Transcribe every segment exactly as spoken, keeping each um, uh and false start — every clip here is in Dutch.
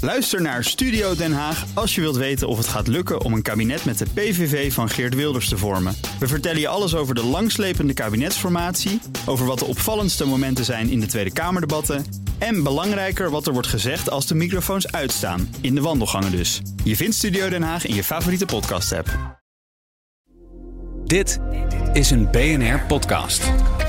Luister naar Studio Den Haag als je wilt weten of het gaat lukken om een kabinet met de P V V van Geert Wilders te vormen. We vertellen je alles over de langslepende kabinetsformatie, over wat de opvallendste momenten zijn in de Tweede Kamerdebatten en belangrijker wat er wordt gezegd als de microfoons uitstaan, in de wandelgangen dus. Je vindt Studio Den Haag in je favoriete podcast-app. Dit is een B N R-podcast.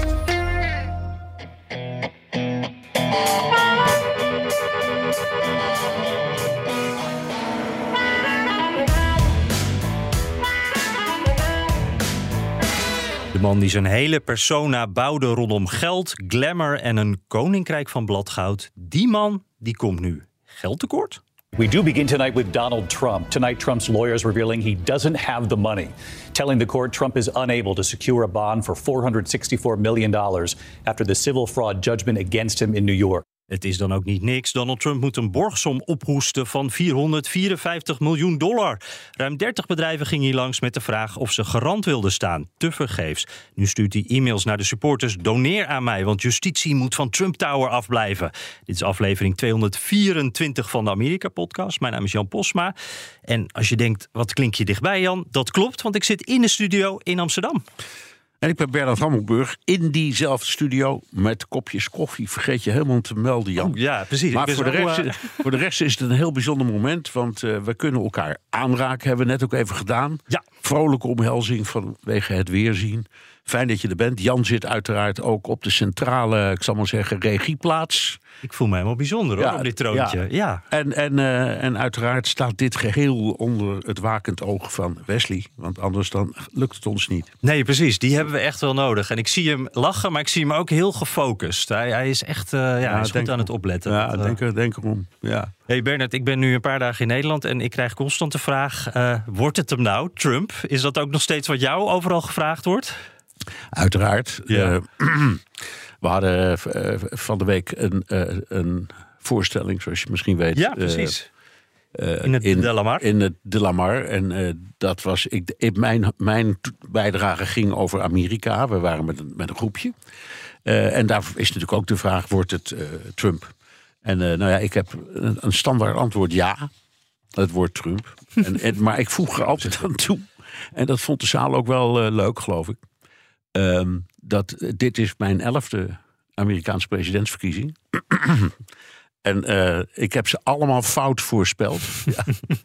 De man die zijn hele persona bouwde rondom geld, glamour en een koninkrijk van bladgoud. Die man die komt nu geldtekort. We do begin tonight with Donald Trump. Tonight, Trump's lawyers revealing he doesn't have the money, telling the court Trump is unable to secure a bond for four hundred sixty-four million dollars after the civil fraud judgment against him in New York. Het is dan ook niet niks. Donald Trump moet een borgsom ophoesten van vierhonderdvierenvijftig miljoen dollar. Ruim dertig bedrijven gingen hier langs met de vraag of ze garant wilden staan. Tevergeefs. Nu stuurt hij e-mails naar de supporters. Doneer aan mij, want justitie moet van Trump Tower afblijven. Dit is aflevering tweehonderdvierentwintig van de Amerika-podcast. Mijn naam is Jan Posma. En als je denkt, wat klink je dichtbij, Jan? Dat klopt, want ik zit in de studio in Amsterdam. En ik ben Bernard Hammelburg in diezelfde studio met kopjes koffie. Vergeet je helemaal te melden, Jan. Oh, ja, precies. Maar voor de, zo, rest, uh... voor de rest is het een heel bijzonder moment. Want uh, we kunnen elkaar aanraken. Hebben we net ook even gedaan. Ja. Vrolijke omhelzing vanwege het weerzien. Fijn dat je er bent. Jan zit uiteraard ook op de centrale, ik zal maar zeggen, regieplaats. Ik voel me helemaal bijzonder hoor, ja, op dit troontje. Ja. Ja. En, en, uh, en uiteraard staat dit geheel onder het wakend oog van Wesley. Want anders dan lukt het ons niet. Nee, precies. Die hebben we echt wel nodig. En ik zie hem lachen, maar ik zie hem ook heel gefocust. Hij, hij is echt uh, ja, ja, hij is goed aan het opletten. Ja, dat, uh... denk, er, denk erom. Ja. Hey Bernard, ik ben nu een paar dagen in Nederland en ik krijg constant de vraag, uh, wordt het hem nou, Trump? Is dat ook nog steeds wat jou overal gevraagd wordt? Uiteraard. Ja. Uh, we hadden uh, van de week een, uh, een voorstelling, zoals je misschien weet. Ja, precies. Uh, uh, in het in, De La Mar. In het De La Mar. En uh, dat was. Ik, ik, mijn, mijn bijdrage ging over Amerika. We waren met een, met een groepje. Uh, en daar is natuurlijk ook de vraag: wordt het uh, Trump? En uh, nou ja, ik heb een, een standaard antwoord: ja. Het wordt Trump. en, en, maar ik voeg er altijd aan toe. En dat vond de zaal ook wel uh, leuk, geloof ik. Um, dat uh, dit is mijn elfde Amerikaanse presidentsverkiezing. En uh, ik heb ze allemaal fout voorspeld. Ja.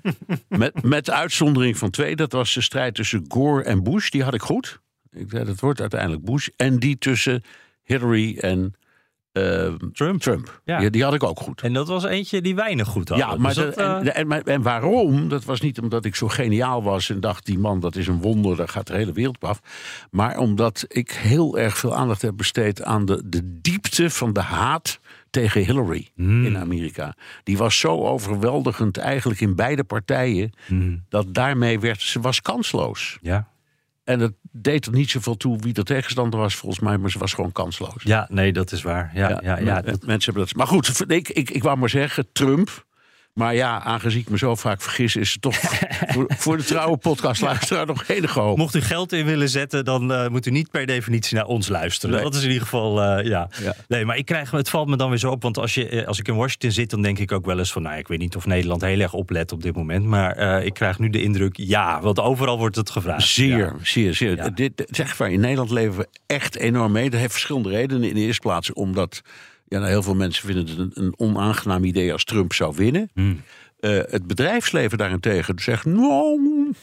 met, met uitzondering van twee. Dat was de strijd tussen Gore en Bush. Die had ik goed. Ik zei, dat wordt uiteindelijk Bush. En die tussen Hillary en uh, Trump. Trump. Ja. Die, die had ik ook goed. En dat was eentje die weinig goed had. Ja, maar dus dat, dat, uh... en, en, en waarom? Dat was niet omdat ik zo geniaal was en dacht, die man, dat is een wonder, daar gaat de hele wereld op af. Maar omdat ik heel erg veel aandacht heb besteed aan de, de diepte van de haat tegen Hillary mm. in Amerika. Die was zo overweldigend eigenlijk in beide partijen, mm. dat daarmee werd, ze was kansloos. Ja. En het deed er niet zoveel toe wie de tegenstander was, volgens mij, maar ze was gewoon kansloos. Ja, nee, dat is waar. Ja, ja, ja, ja, dat... Mensen hebben dat. Maar goed, ik, ik, ik wou maar zeggen, Trump. Maar ja, aangezien ik me zo vaak vergis, is het toch voor, voor de trouwe podcastluisteraar nog enige hoop. Mocht u geld in willen zetten, dan uh, moet u niet per definitie naar ons luisteren. Nee. Dat is in ieder geval, uh, ja. ja. Nee, maar ik krijg, het valt me dan weer zo op. Want als, je, als ik in Washington zit, dan denk ik ook wel eens van, nou, ik weet niet of Nederland heel erg oplet op dit moment. Maar uh, ik krijg nu de indruk, ja, want overal wordt het gevraagd. Zeer, ja. zeer, zeer. Ja. Dit, zeg maar, in Nederland leven we echt enorm mee. Dat heeft verschillende redenen. In de eerste plaats omdat ja, nou, heel veel mensen vinden het een, een onaangenaam idee als Trump zou winnen. Hmm. Uh, het bedrijfsleven daarentegen zegt, nou,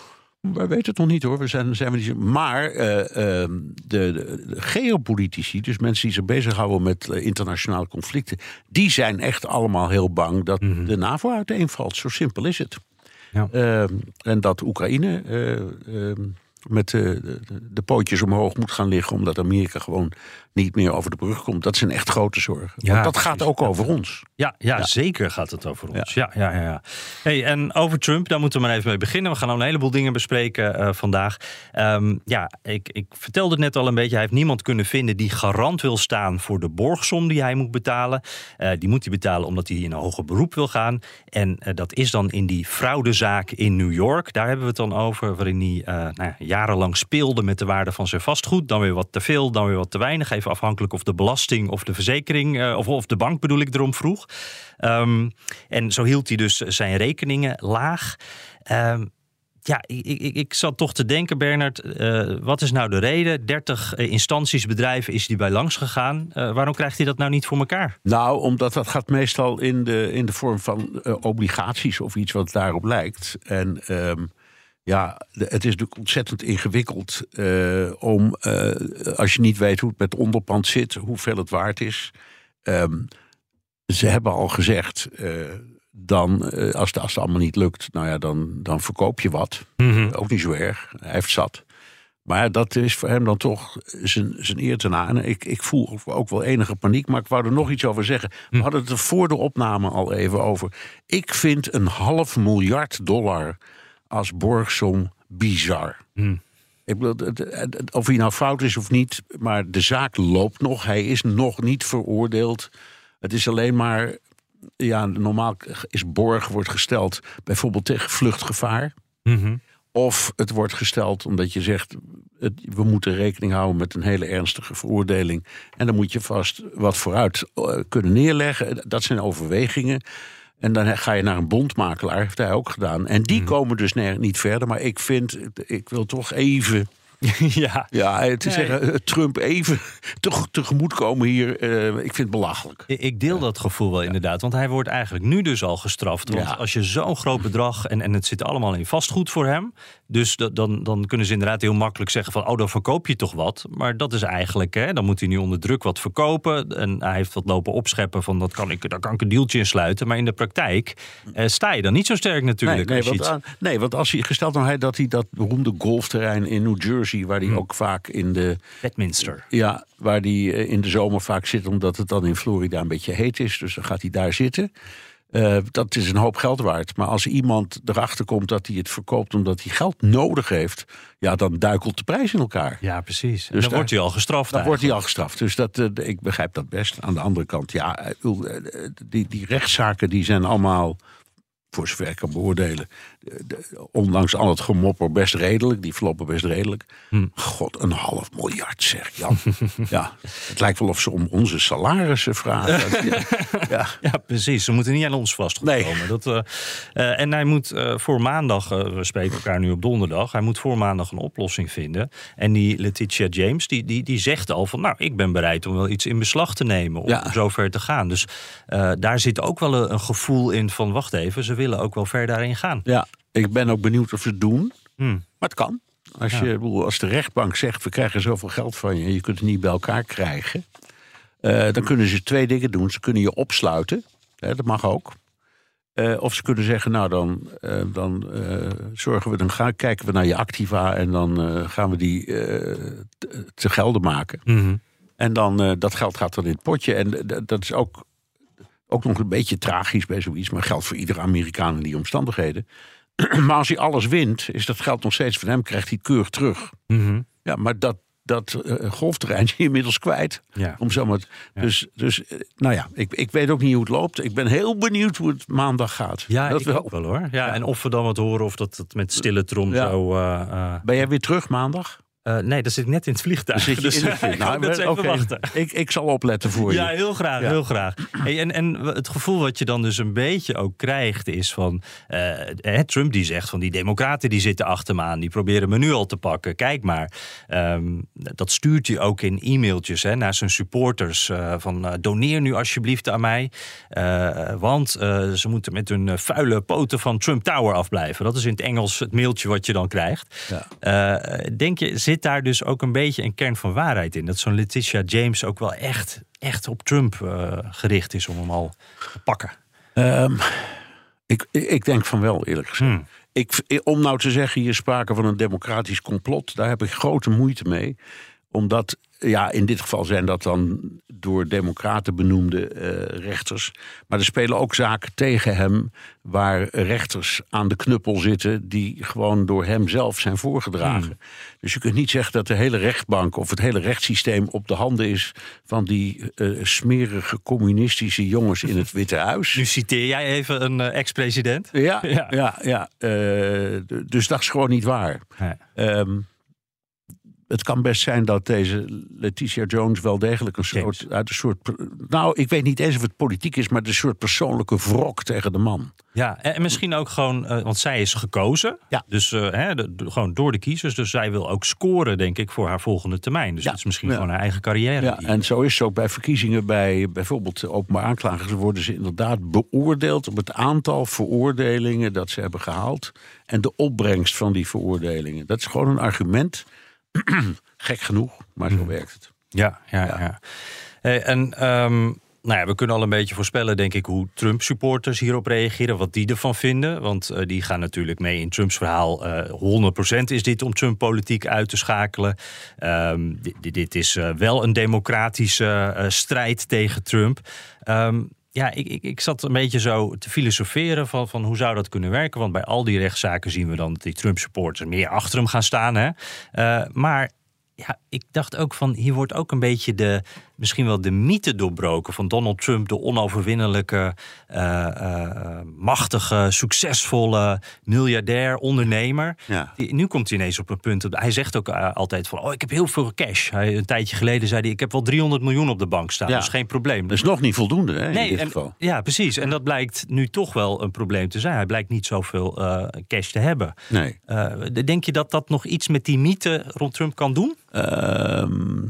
wij weten het nog niet hoor. We zijn, zijn we niet. Maar uh, uh, de, de, de geopolitici, dus mensen die zich bezighouden met uh, internationale conflicten, die zijn echt allemaal heel bang dat mm-hmm. de NAVO uiteenvalt. Zo simpel is het. Ja. Uh, en dat Oekraïne uh, uh, met uh, de, de pootjes omhoog moet gaan liggen, omdat Amerika gewoon niet meer over de brug komt. Dat zijn echt grote zorgen. Ja, want dat precies. gaat ook over ons. Ja, ja, ja, zeker gaat het over ons. Ja. Ja, ja, ja. Hey, en over Trump, daar moeten we maar even mee beginnen. We gaan al een heleboel dingen bespreken uh, vandaag. Um, ja, ik, ik vertelde het net al een beetje. Hij heeft niemand kunnen vinden die garant wil staan voor de borgsom die hij moet betalen. Uh, die moet hij betalen omdat hij in een hoger beroep wil gaan. En uh, dat is dan in die fraudezaak in New York. Daar hebben we het dan over, waarin hij uh, nou ja, jarenlang speelde met de waarde van zijn vastgoed. Dan weer wat te veel, dan weer wat te weinig. Even afhankelijk of de belasting of de verzekering... Uh, of, of de bank bedoel ik erom vroeg. Um, en zo hield hij dus zijn rekeningen laag. Um, Ja, ik, ik, ik zat toch te denken, Bernard, uh, wat is nou de reden? dertig uh, instanties, bedrijven is hij bij langs gegaan. Uh, waarom krijgt hij dat nou niet voor elkaar? Nou, omdat dat gaat meestal in de, in de vorm van uh, obligaties of iets wat daarop lijkt. En um, ja, de, het is natuurlijk ontzettend ingewikkeld uh, om, uh, als je niet weet hoe het met onderpand zit, hoeveel het waard is. Um, ze hebben al gezegd... Uh, Dan, als het, als het allemaal niet lukt, nou ja, dan, dan verkoop je wat. Mm-hmm. Ook niet zo erg. Hij heeft zat. Maar dat is voor hem dan toch zijn, zijn eer te na. En ik, ik voel ook wel enige paniek, maar ik wou er nog iets over zeggen. We hadden het er voor de opname al even over. Ik vind een half miljard dollar als borgsom bizar. Mm. Ik bedoel, of hij nou fout is of niet, maar de zaak loopt nog. Hij is nog niet veroordeeld. Het is alleen maar... Ja, normaal is borg wordt gesteld bijvoorbeeld tegen vluchtgevaar. Mm-hmm. Of het wordt gesteld omdat je zegt... Het, we moeten rekening houden met een hele ernstige veroordeling. En dan moet je vast wat vooruit uh, kunnen neerleggen. Dat zijn overwegingen. En dan ga je naar een bondmakelaar, heeft hij ook gedaan. En die mm-hmm. komen dus ner- niet verder. Maar ik vind, ik wil toch even... ja, ja te nee. zeggen, Trump even te, tegemoetkomen hier, uh, ik vind het belachelijk. Ik deel dat gevoel wel ja. inderdaad, want hij wordt eigenlijk nu dus al gestraft. Want ja. als je zo'n groot bedrag, en, en het zit allemaal in vastgoed voor hem, dus dat, dan, dan kunnen ze inderdaad heel makkelijk zeggen van, oh, dan verkoop je toch wat. Maar dat is eigenlijk, hè, dan moet hij nu onder druk wat verkopen. En hij heeft wat lopen opscheppen van, dat kan ik, daar kan ik een dealtje in sluiten. Maar in de praktijk uh, sta je dan niet zo sterk natuurlijk. Nee, nee, als want, aan, nee want als hij gesteld nou hij dat hij dat beroemde golfterrein in New Jersey, waar hij hmm. ook vaak in de... Bedminster. Ja, waar hij in de zomer vaak zit, omdat het dan in Florida een beetje heet is. Dus dan gaat hij daar zitten. Uh, dat is een hoop geld waard. Maar als iemand erachter komt dat hij het verkoopt omdat hij geld nodig heeft, ja, dan duikelt de prijs in elkaar. Ja, precies. Dus dan daar, wordt hij al gestraft. Dan wordt hij al gestraft. Dus dat, uh, ik begrijp dat best. Aan de andere kant, ja, uh, die, die rechtszaken die zijn allemaal, voor zover ik kan beoordelen, de, de, ondanks al het gemopper best redelijk. Die verlopen best redelijk. Hm. God, een half miljard, zeg Jan. Ja, het lijkt wel of ze om onze salarissen vragen. ja. Ja. ja, precies. Ze moeten niet aan ons vastgoed nee. komen. Dat, uh, uh, en hij moet uh, voor maandag, uh, we spreken elkaar nu op donderdag, hij moet voor maandag een oplossing vinden. En die Letitia James, die, die, die zegt al van, nou, ik ben bereid om wel iets in beslag te nemen, om ja. zover te gaan. Dus uh, daar zit ook wel een, een gevoel in van, wacht even, ze willen ook wel ver daarin gaan. Ja, ik ben ook benieuwd of ze het doen. Hmm. Maar het kan. Als, Ja. je, als de rechtbank zegt, we krijgen zoveel geld van je en je kunt het niet bij elkaar krijgen, uh, dan kunnen ze twee dingen doen. Ze kunnen je opsluiten, hè, dat mag ook. Uh, of ze kunnen zeggen, nou dan, uh, dan uh, zorgen we, dan gaan, kijken we naar je activa en dan uh, gaan we die uh, te, te gelden maken. Mm-hmm. En dan, uh, dat geld gaat dan in het potje. En d- dat is ook, ook nog een beetje tragisch bij zoiets, maar geldt voor iedere Amerikaan in die omstandigheden. Maar als hij alles wint, is dat geld nog steeds van hem, krijgt hij het keurig terug. Mm-hmm. Ja, maar dat, dat uh, golfterrein is hij inmiddels kwijt. Ja. Om zo maar, Ja. Dus, dus uh, nou ja, ik, ik weet ook niet hoe het loopt. Ik ben heel benieuwd hoe het maandag gaat. Ja, dat ik wel. ook wel hoor. Ja, en of we dan wat horen of dat het met stille trom Ja. zo... Uh, uh, Ben jij weer terug maandag? uh, nee, dat zit ik net in het vliegtuig. Zit je Dus in het ik nou, moet net even okay. wachten. Ik, ik zal opletten voor Ja, je. heel graag, Ja. heel graag. Hey, en, en het gevoel wat je dan dus een beetje ook krijgt is van... Uh, Trump die zegt van die democraten die zitten achter me aan. Die proberen me nu al te pakken. Kijk maar. Um, dat stuurt hij ook in e-mailtjes hè, naar zijn supporters. Uh, van uh, doneer nu alsjeblieft aan mij. Uh, want uh, ze moeten met hun uh, vuile poten van Trump Tower afblijven. Dat is in het Engels het mailtje wat je dan krijgt. Ja. Uh, denk je, zit daar dus ook een beetje een kern van waarheid in? Dat zo'n Letitia James ook wel echt, echt op Trump uh, gericht is om hem al te pakken? Um, ik, ik denk van wel, eerlijk gezegd. Hmm. Ik, om nou te zeggen, hier sprake van een democratisch complot, daar heb ik grote moeite mee. Omdat, ja, in dit geval zijn dat dan door democraten benoemde uh, rechters. Maar er spelen ook zaken tegen hem waar rechters aan de knuppel zitten die gewoon door hem zelf zijn voorgedragen. Hmm. Dus je kunt niet zeggen dat de hele rechtbank of het hele rechtssysteem op de handen is van die uh, smerige communistische jongens in het Witte Huis. Nu citeer jij even een uh, ex-president. Ja, ja, ja. ja uh, d- dus dat is gewoon niet waar. Ja. Um, het kan best zijn dat deze Letitia Jones wel degelijk een soort, uit een soort... Nou, ik weet niet eens of het politiek is, maar een soort persoonlijke wrok tegen de man. Ja, en misschien ook gewoon, uh, want zij is gekozen. Ja. Dus uh, hè, de, de, gewoon door de kiezers. Dus zij wil ook scoren, denk ik, voor haar volgende termijn. Dus ja. dat is misschien ja. gewoon haar eigen carrière. Ja, die... en zo is het ook bij verkiezingen. Bij bijvoorbeeld openbaar aanklagers worden ze inderdaad beoordeeld op het aantal veroordelingen dat ze hebben gehaald. En de opbrengst van die veroordelingen. Dat is gewoon een argument. Gek genoeg, maar zo werkt het. Ja, ja, ja. ja. Hey, en um, nou ja, we kunnen al een beetje voorspellen, denk ik, hoe Trump-supporters hierop reageren, wat die ervan vinden. Want uh, die gaan natuurlijk mee in Trumps verhaal. Uh, honderd procent is dit om Trump-politiek uit te schakelen. Um, dit, dit is uh, wel een democratische uh, strijd tegen Trump. Um, Ja, ik, ik, ik zat een beetje zo te filosoferen van, van hoe zou dat kunnen werken. Want bij al die rechtszaken zien we dan dat die Trump-supporters meer achter hem gaan staan. Hè? Uh, maar ja, ik dacht ook van, hier wordt ook een beetje de, misschien wel de mythe doorbroken van Donald Trump, de onoverwinnelijke, uh, uh, machtige, succesvolle miljardair, ondernemer. Ja. Die, nu komt hij ineens op een punt. Hij zegt ook uh, altijd van, oh, ik heb heel veel cash. Hij, een tijdje geleden zei hij, ik heb wel driehonderd miljoen op de bank staan. Ja. Dat is geen probleem. Dat is nog niet voldoende, hè, in nee, dit en, geval. Ja, precies. En dat blijkt nu toch wel een probleem te zijn. Hij blijkt niet zoveel uh, cash te hebben. Nee. Uh, denk je dat dat nog iets met die mythe rond Trump kan doen? Uh,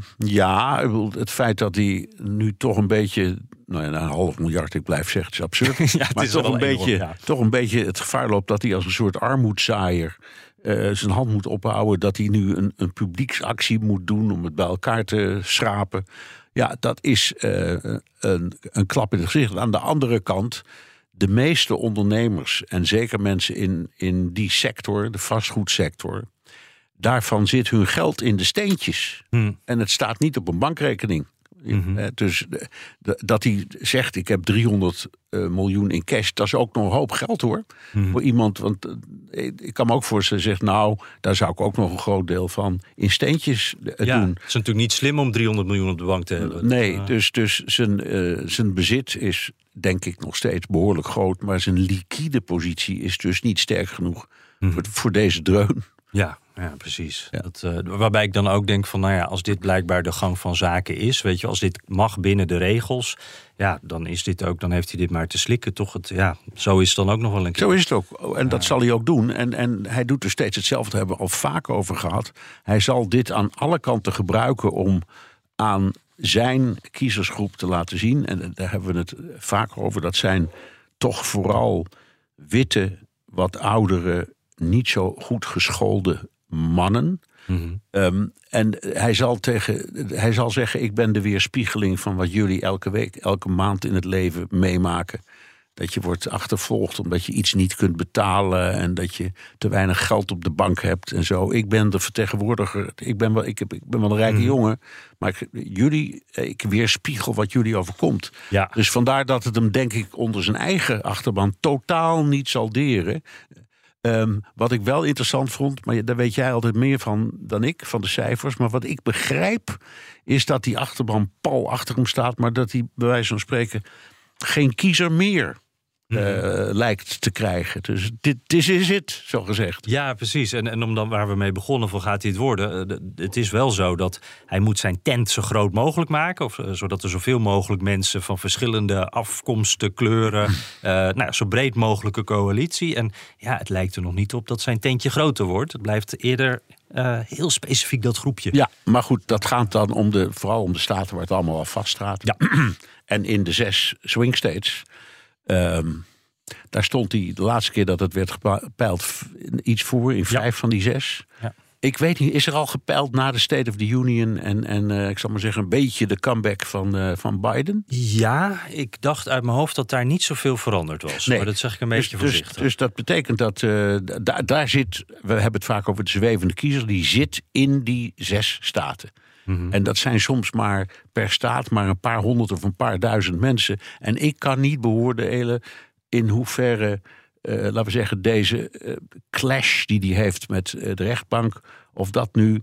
ja, het feit dat hij nu toch een beetje, nou ja, een half miljard, ik blijf zeggen, het is absurd. Ja, het maar is toch, een beetje, enorm, ja. toch een beetje het gevaar loopt dat hij als een soort armoedzaaier uh, zijn hand moet ophouden. Dat hij nu een, een publieksactie moet doen om het bij elkaar te schrapen. Ja, dat is uh, een, een klap in het gezicht. Aan de andere kant, de meeste ondernemers en zeker mensen in, in die sector, de vastgoedsector, daarvan zit hun geld in de steentjes. Hmm. En het staat niet op een bankrekening. Mm-hmm. Dus de, de, dat hij zegt, ik heb driehonderd uh, miljoen in cash, dat is ook nog een hoop geld, hoor. Mm-hmm. Voor iemand, want uh, ik kan me ook voorstellen, zegt, nou, daar zou ik ook nog een groot deel van in steentjes uh, ja, doen. Het is natuurlijk niet slim om driehonderd miljoen op de bank te hebben. Nee, uh. dus, dus zijn, uh, zijn bezit is, denk ik, nog steeds behoorlijk groot, maar zijn liquide positie is dus niet sterk genoeg mm-hmm. voor, voor deze dreun. Ja, ja, precies. Ja. Dat, uh, waarbij ik dan ook denk van, nou ja, als dit blijkbaar de gang van zaken is, weet je, als dit mag binnen de regels, ja, dan is dit ook, dan heeft hij dit maar te slikken, toch? Het, ja, zo is het dan ook nog wel een keer. Zo is het ook. En dat ja. zal hij ook doen. En, en hij doet er steeds hetzelfde. Daar hebben we al vaak over gehad. Hij zal dit aan alle kanten gebruiken om aan zijn kiezersgroep te laten zien. En daar hebben we het vaak over. Dat zijn toch vooral witte, wat oudere, niet zo goed geschoolde mannen. Mm-hmm. Um, en hij zal, tegen, hij zal zeggen, ik ben de weerspiegeling van wat jullie elke week, elke maand in het leven meemaken. Dat je wordt achtervolgd omdat je iets niet kunt betalen en dat je te weinig geld op de bank hebt en zo. Ik ben de vertegenwoordiger, ik ben wel, ik heb, ik ben wel een rijke mm-hmm. jongen, maar ik, jullie, ik weerspiegel wat jullie overkomt. Ja. Dus vandaar dat het hem, denk ik, onder zijn eigen achterban totaal niet zal deren. Um, wat ik wel interessant vond, maar daar weet jij altijd meer van dan ik, van de cijfers. Maar wat ik begrijp, is dat die achterban pal achter hem staat, maar dat hij bij wijze van spreken geen kiezer meer uh, mm-hmm. lijkt te krijgen. Dus dit, dit is het, zo gezegd. Ja, precies. En, en om dan waar we mee begonnen, van gaat hij het worden? Het is wel zo dat hij moet zijn tent zo groot mogelijk maken, of, zodat er zoveel mogelijk mensen van verschillende afkomsten, kleuren, uh, nou, zo breed mogelijke coalitie. En ja, het lijkt er nog niet op dat zijn tentje groter wordt. Het blijft eerder uh, heel specifiek dat groepje. Ja, maar goed, dat gaat dan om de, vooral om de staten waar het allemaal al vaststaat. Ja. En in de zes swing states, Um, daar stond hij de laatste keer dat het werd gepeild iets voor in vijf ja. van die zes. Ja. Ik weet niet, is er al gepeild na de State of the Union en, en uh, ik zal maar zeggen een beetje de comeback van, uh, van Biden? Ja, ik dacht uit mijn hoofd dat daar niet zoveel veranderd was. Nee. Maar dat zeg ik een beetje dus, voorzichtig. Dus, dus dat betekent dat uh, daar, daar zit, we hebben het vaak over de zwevende kiezer, die zit in die zes staten. Mm-hmm. En dat zijn soms maar per staat maar een paar honderd of een paar duizend mensen. En ik kan niet beoordelen in hoeverre, uh, laten we zeggen, deze uh, clash die hij heeft met uh, de rechtbank, of dat nu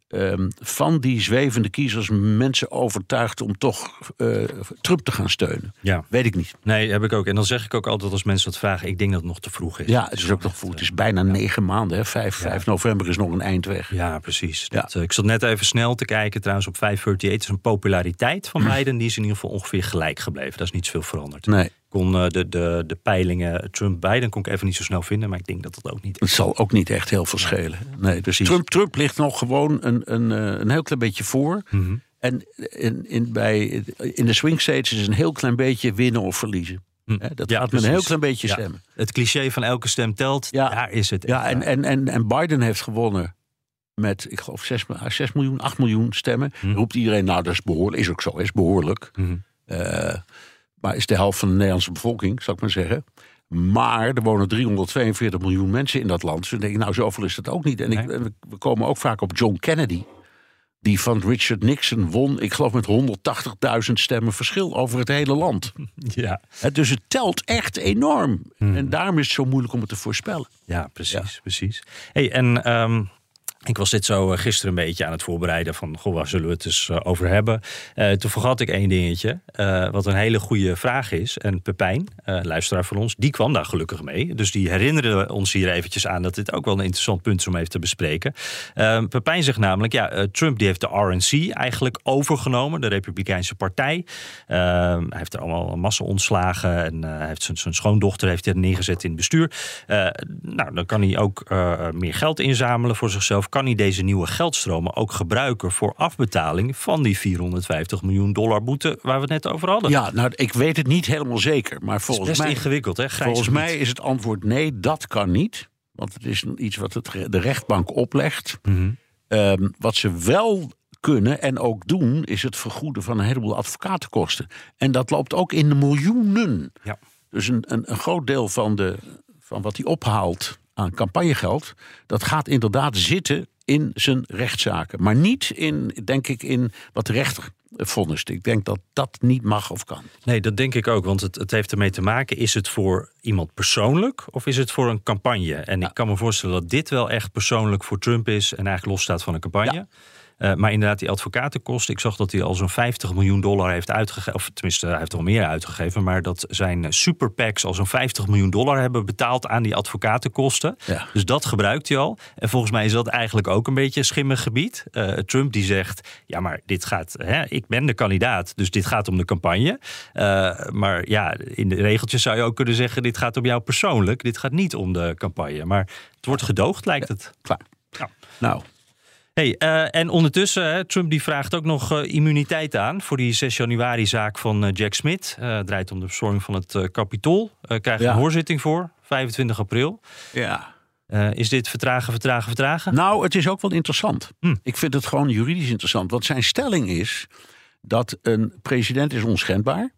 um, van die zwevende kiezers mensen overtuigt om toch uh, Trump te gaan steunen. Ja. Weet ik niet. Nee, heb ik ook. En dan zeg ik ook altijd als mensen dat vragen, ik denk dat het nog te vroeg is. Ja, het is ook nog vroeg. Het is bijna ja. negen maanden. Hè. Vijf, ja. vijf november is nog een eind weg. Ja, precies. Ja. Dat, uh, ik zat net even snel te kijken. Trouwens op vijf acht. Is een populariteit van Biden. Die is in ieder geval ongeveer gelijk gebleven. Dat is niet zoveel veranderd. Nee. Kon uh, de, de, de peilingen Trump-Biden kon ik even niet zo snel vinden. Maar ik denk dat dat ook niet... Het zal ook niet echt heel veel schelen. Nee, dus Trump, Trump ligt nog gewoon een, een, een heel klein beetje voor. Mm-hmm. En in, in, bij, in de swing states is een heel klein beetje winnen of verliezen. Mm. He, dat ja, gaat precies. met een heel klein beetje ja. stemmen. Het cliché van elke stem telt, ja. daar is het. Ja, en, en, en, en Biden heeft gewonnen met, ik geloof, zes miljoen, acht miljoen stemmen. Mm. Roept iedereen, nou dat is behoorlijk. Is ook zo, is behoorlijk. Mm. Uh, maar is de helft van de Nederlandse bevolking, zou ik maar zeggen. Maar er wonen driehonderdtweeënveertig miljoen mensen in dat land. Dus dan denk ik, nou zoveel is dat ook niet. En ik, we komen ook vaak op John Kennedy. Die van Richard Nixon won, ik geloof met honderdtachtigduizend stemmen verschil over het hele land. Ja. Dus het telt echt enorm. Mm. En daarom is het zo moeilijk om het te voorspellen. Ja, precies. Ja. precies. Hey, en um, ik was dit zo gisteren een beetje aan het voorbereiden van, goh, waar zullen we het eens over hebben? Uh, toen vergat ik één dingetje, uh, wat een hele goede vraag is. En Pepijn, uh, luisteraar van ons, die kwam daar gelukkig mee. Dus die herinnerde ons hier eventjes aan dat dit ook wel een interessant punt is om even te bespreken. Uh, Pepijn zegt namelijk, ja, uh, Trump die heeft de R N C eigenlijk overgenomen, de Republikeinse partij. Uh, hij heeft er allemaal een massa ontslagen en uh, hij heeft zijn, zijn schoondochter heeft hij neergezet in het bestuur. Uh, nou, dan kan hij ook uh, meer geld inzamelen voor zichzelf. Kan hij deze nieuwe geldstromen ook gebruiken voor afbetaling van die vierhonderdvijftig miljoen dollar boete waar we het net over hadden? Ja, nou, ik weet het niet helemaal zeker. Maar volgens het is best mij, ingewikkeld, hè? Grijs volgens gebied. mij is het antwoord nee, dat kan niet. Want het is iets wat het, de rechtbank oplegt. Mm-hmm. Um, wat ze wel kunnen en ook doen, is het vergoeden van een heleboel advocatenkosten. En dat loopt ook in de miljoenen. Ja. Dus een, een, een groot deel van, de, van wat hij ophaalt aan campagnegeld, dat gaat inderdaad zitten in zijn rechtszaken. Maar niet in, denk ik, in wat de rechter vonnist. Ik denk dat dat niet mag of kan. Nee, dat denk ik ook. Want het, het heeft ermee te maken, is het voor iemand persoonlijk of is het voor een campagne? En ja. ik kan me voorstellen dat dit wel echt persoonlijk voor Trump is en eigenlijk losstaat van een campagne. Ja. Uh, maar inderdaad, die advocatenkosten. Ik zag dat hij al zo'n vijftig miljoen dollar heeft uitgegeven. Of tenminste, hij heeft al meer uitgegeven. Maar dat zijn super PACs al zo'n vijftig miljoen dollar hebben betaald aan die advocatenkosten. Ja. Dus dat gebruikt hij al. En volgens mij is dat eigenlijk ook een beetje een schimmig gebied. Uh, Trump die zegt, ja maar dit gaat, hè, ik ben de kandidaat. Dus dit gaat om de campagne. Uh, maar ja, in de regeltjes zou je ook kunnen zeggen, dit gaat om jou persoonlijk. Dit gaat niet om de campagne. Maar het wordt gedoogd, lijkt het. Ja, klaar. Ja. Nou... Hey, uh, en ondertussen, hè, Trump die vraagt ook nog uh, immuniteit aan voor die zes januari-zaak van uh, Jack Smith. Uh, het draait om de bestorming van het uh, Capitool. Uh, krijgt ja. een hoorzitting voor, vijfentwintig april. Ja. Uh, is dit vertragen, vertragen, vertragen? Nou, het is ook wel interessant. Hm. Ik vind het gewoon juridisch interessant. Want zijn stelling is dat een president is onschendbaar.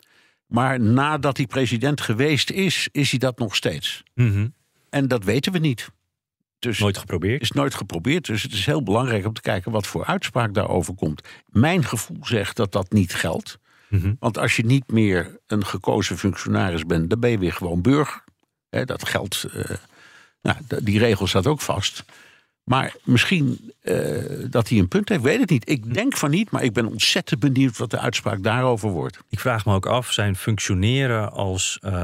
Maar nadat hij president geweest is, is hij dat nog steeds. Mm-hmm. En dat weten we niet. Dus nooit geprobeerd? Is nooit geprobeerd. Dus het is heel belangrijk om te kijken wat voor uitspraak daarover komt. Mijn gevoel zegt dat dat niet geldt. Mm-hmm. Want als je niet meer een gekozen functionaris bent, dan ben je weer gewoon burger. He, dat geldt. Uh, nou, die regel staat ook vast. Maar misschien uh, dat hij een punt heeft, weet het niet. Ik denk van niet, maar ik ben ontzettend benieuwd wat de uitspraak daarover wordt. Ik vraag me ook af, zijn functioneren als... Uh,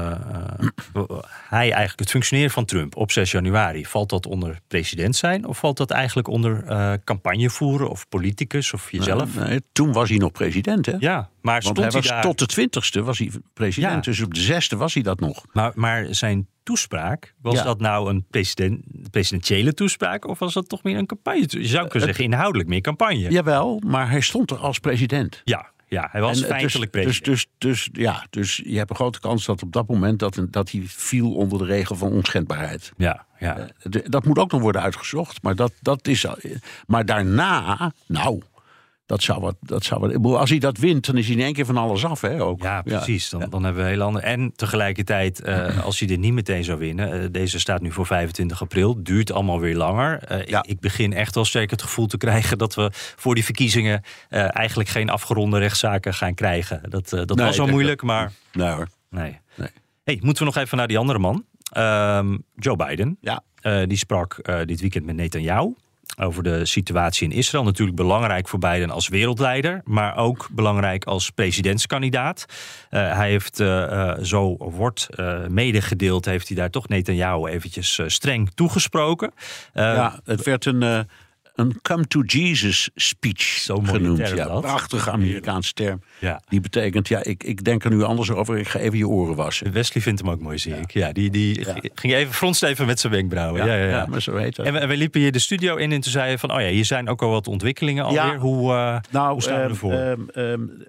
uh, hij eigenlijk, het functioneren van Trump op zes januari... valt dat onder president zijn? Of valt dat eigenlijk onder uh, campagne voeren of politicus of jezelf? Nee, nee, toen was hij nog president, hè? Ja, maar Want stond hij hij was daar... tot de twintigste was hij president. Ja. Dus op de zesde was hij dat nog. Maar, maar zijn toespraak, was ja. dat nou een president, presidentiële toespraak... of was dat toch meer een campagne? Je zou kunnen zeggen inhoudelijk meer campagne. Jawel, maar hij stond er als president. Ja, ja hij was en, feitelijk dus, president. Dus, dus, dus, ja, dus je hebt een grote kans dat op dat moment... dat, dat hij viel onder de regel van onschendbaarheid. Ja, ja. Uh, de, dat moet ook nog worden uitgezocht. Maar, dat, dat is, maar daarna, nou... Dat zou wat, dat zou wat. Als hij dat wint, dan is hij in één keer van alles af. Hè, ook. Ja, precies. Dan, dan hebben we heel ander. En tegelijkertijd, uh, als hij dit niet meteen zou winnen... Uh, deze staat nu voor vijfentwintig april, duurt allemaal weer langer. Uh, ja. ik, ik begin echt wel sterk het gevoel te krijgen... dat we voor die verkiezingen uh, eigenlijk geen afgeronde rechtszaken gaan krijgen. Dat, uh, dat nee, was wel moeilijk, dat... maar... Nee hoor. Nee. nee. Hey, moeten we nog even naar die andere man. Um, Joe Biden. Ja. Uh, die sprak uh, dit weekend met Netanyahu. over de situatie in Israël. Natuurlijk belangrijk voor Biden als wereldleider, maar ook belangrijk als presidentskandidaat. Uh, hij heeft, uh, uh, zo wordt uh, medegedeeld, heeft hij daar toch Netanyahu eventjes uh, streng toegesproken. Uh, ja, het werd een... Uh... Een come to Jesus speech Zo mooi genoemd. term, Ja, dat. prachtige Amerikaanse term. Ja. Die betekent, ja, ik, ik denk er nu anders over. Ik ga even je oren wassen. Wesley vindt hem ook mooi, zie Ja. ik. Ja, die die Ja. ging even, fronste even met zijn wenkbrauwen. Ja, ja, ja. ja, maar zo heet dat. En we, we liepen hier de studio in en toen zei je van... oh ja, hier zijn ook al wat ontwikkelingen alweer. Ja. Hoe, uh, nou, hoe staan we ervoor? Um, um,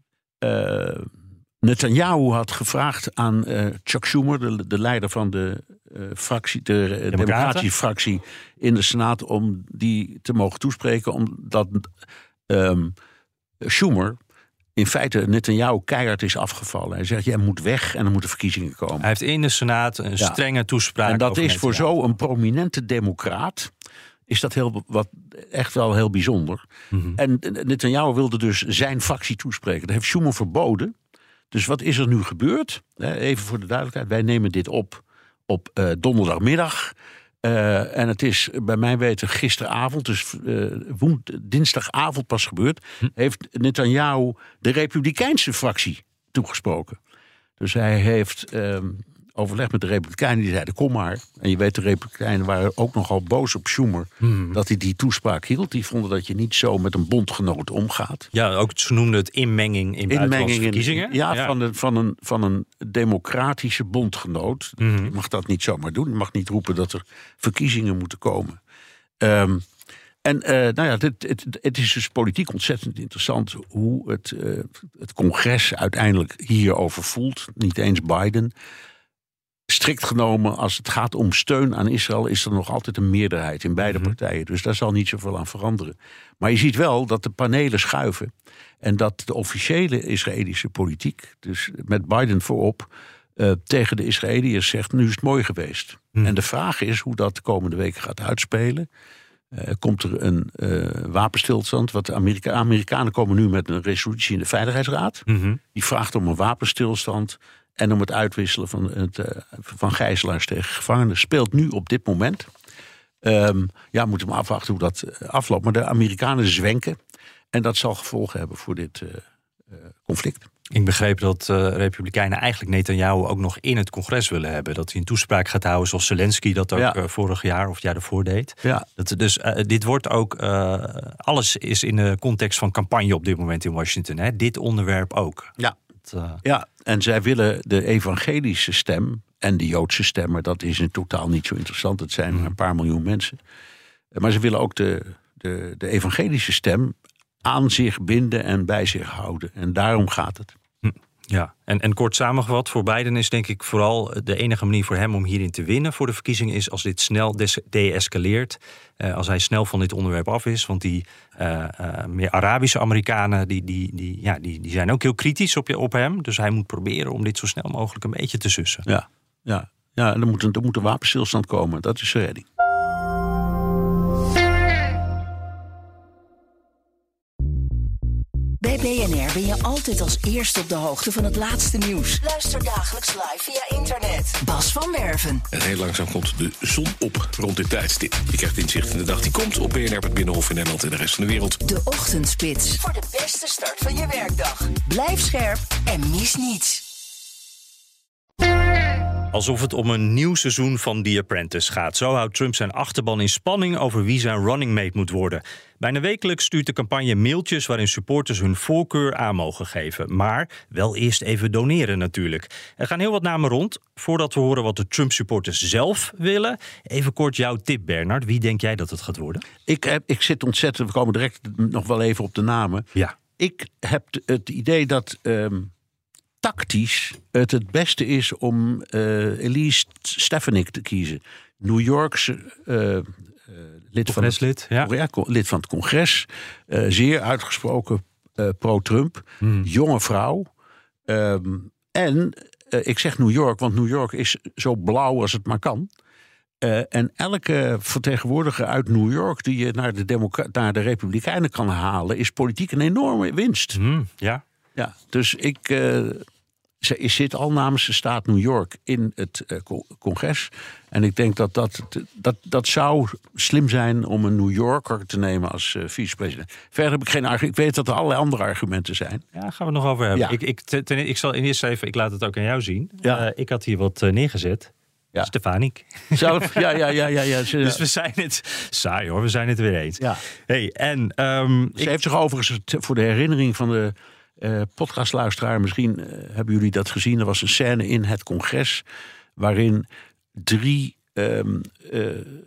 uh, uh, Netanyahu had gevraagd aan uh, Chuck Schumer, de, de leider van de uh, fractie, de uh, democratische fractie in de Senaat, om die te mogen toespreken, omdat um, Schumer in feite Netanyahu keihard is afgevallen. Hij zegt, jij moet weg en er moeten verkiezingen komen. Hij heeft in de Senaat een Ja. strenge toespraak. En dat over is voor Netanyahu. zo'n prominente democraat, is dat heel, wat, echt wel heel bijzonder. Mm-hmm. En Netanyahu wilde dus zijn fractie toespreken. Dat heeft Schumer verboden. Dus wat is er nu gebeurd? Even voor de duidelijkheid. Wij nemen dit op op uh, donderdagmiddag. Uh, en het is bij mijn weten gisteravond, dus uh, woend, dinsdagavond pas gebeurd. Hm. Heeft Netanyahu de Republikeinse fractie toegesproken. Dus hij heeft uh, overleg met de Republikeinen. Die zeiden, kom maar. En je weet, de Republikeinen waren ook nogal boos op Schumer. Hmm. Dat hij die toespraak hield. Die vonden dat je niet zo met een bondgenoot omgaat. Ja, ook ze noemden het inmenging in buitenlandse verkiezingen. In, ja, ja. Van, een, van, een, van een democratische bondgenoot. Hmm. Je mag dat niet zomaar doen. Je mag niet roepen dat er verkiezingen moeten komen. Um, En uh, nou ja, het, het, het is dus politiek ontzettend interessant hoe het, uh, het congres uiteindelijk hierover voelt. Niet eens Biden. Strikt genomen, als het gaat om steun aan Israël, is er nog altijd een meerderheid in beide mm-hmm. partijen. Dus daar zal niet zoveel aan veranderen. Maar je ziet wel dat de panelen schuiven. En dat de officiële Israëlische politiek, dus met Biden voorop, uh, tegen de Israëliërs zegt, nu is het mooi geweest. Mm. En de vraag is hoe dat de komende weken gaat uitspelen. Uh, komt er een uh, wapenstilstand? Want de Amerika- Amerikanen komen nu met een resolutie in de Veiligheidsraad. Mm-hmm. Die vraagt om een wapenstilstand en om het uitwisselen van, het, uh, van gijzelaars tegen gevangenen. Speelt nu op dit moment. Um, ja, moeten we maar afwachten hoe dat uh, afloopt. Maar de Amerikanen zwenken. En dat zal gevolgen hebben voor dit uh, uh, conflict. Ik begreep dat uh, Republikeinen eigenlijk Netanyahu ook nog in het congres willen hebben. Dat hij een toespraak gaat houden zoals Zelensky dat ook ja. uh, vorig jaar of het jaar ervoor deed. Ja. Dat, dus uh, dit wordt ook, uh, alles is in de context van campagne op dit moment in Washington. Hè? Dit onderwerp ook. Ja. Dat, uh... ja, en zij willen de evangelische stem en de Joodse stem, maar dat is in totaal niet zo interessant. Het zijn mm. een paar miljoen mensen. Maar ze willen ook de, de, de evangelische stem aan zich binden en bij zich houden. En daarom gaat het. Ja, en, en kort samengevat, voor Biden is denk ik vooral de enige manier voor hem om hierin te winnen voor de verkiezingen is als dit snel des- de-escaleert. Uh, als hij snel van dit onderwerp af is. Want die uh, uh, meer Arabische Amerikanen die, die, die, ja, die, die zijn ook heel kritisch op, op hem. Dus hij moet proberen om dit zo snel mogelijk een beetje te sussen. Ja, ja, ja en er moet, een, er moet een wapenstilstand komen. Dat is de redding. Bij B N R ben je altijd als eerste op de hoogte van het laatste nieuws. Luister dagelijks live via internet. Bas van Werven. En heel langzaam komt de zon op rond dit tijdstip. Je krijgt inzicht in de dag die komt op B N R, het Binnenhof in Nederland en de rest van de wereld. De Ochtendspits. Voor de beste start van je werkdag. Blijf scherp en mis niets. Alsof het om een nieuw seizoen van The Apprentice gaat. Zo houdt Trump zijn achterban in spanning over wie zijn running mate moet worden. Bijna wekelijks stuurt de campagne mailtjes waarin supporters hun voorkeur aan mogen geven. Maar wel eerst even doneren natuurlijk. Er gaan heel wat namen rond. Voordat we horen wat de Trump-supporters zelf willen. Even kort jouw tip, Bernard. Wie denk jij dat het gaat worden? Ik, heb, ik zit ontzettend, we komen direct nog wel even op de namen. Ja. Ik heb het idee dat Um, tactisch het het beste is om uh, Elise Stefanik te kiezen. New Yorkse uh, uh, lid, van het, ja. Ja, lid van het congres. Uh, zeer uitgesproken uh, pro-Trump. Hmm. Jonge vrouw. Um, en uh, ik zeg New York, want New York is zo blauw als het maar kan. Uh, en elke vertegenwoordiger uit New York die je naar de, Democra- naar de Republikeinen kan halen, is politiek een enorme winst. Hmm, ja. Ja, dus ik, uh, Ze zit al namens de staat New York in het uh, congres. En ik denk dat dat, dat dat zou slim zijn om een New Yorker te nemen als uh, vicepresident. Verder heb ik geen argument. Ik weet dat er allerlei andere argumenten zijn. Ja, daar gaan we het nog over hebben. Ja. Ik, ik, ten, ik zal in eerst even, ik laat het ook aan jou zien. Ja. Uh, ik had hier wat uh, neergezet. Ja. Stefanik. Zelf, ja, ja, ja, ja, ja. Ze, dus we zijn het saai hoor, we zijn het weer eens. Ja. Hey, en, um, Ze ik... heeft zich overigens voor de herinnering van de uh, podcastluisteraar, misschien uh, hebben jullie dat gezien. Er was een scène in het congres waarin drie um, uh,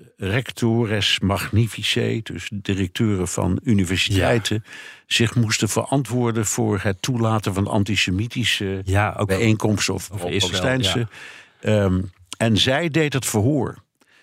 rectores magnificae, dus directeuren van universiteiten, ja. zich moesten verantwoorden voor het toelaten van antisemitische ja, ook bijeenkomsten of Palestijnse. Ja. Um, en zij deed het verhoor.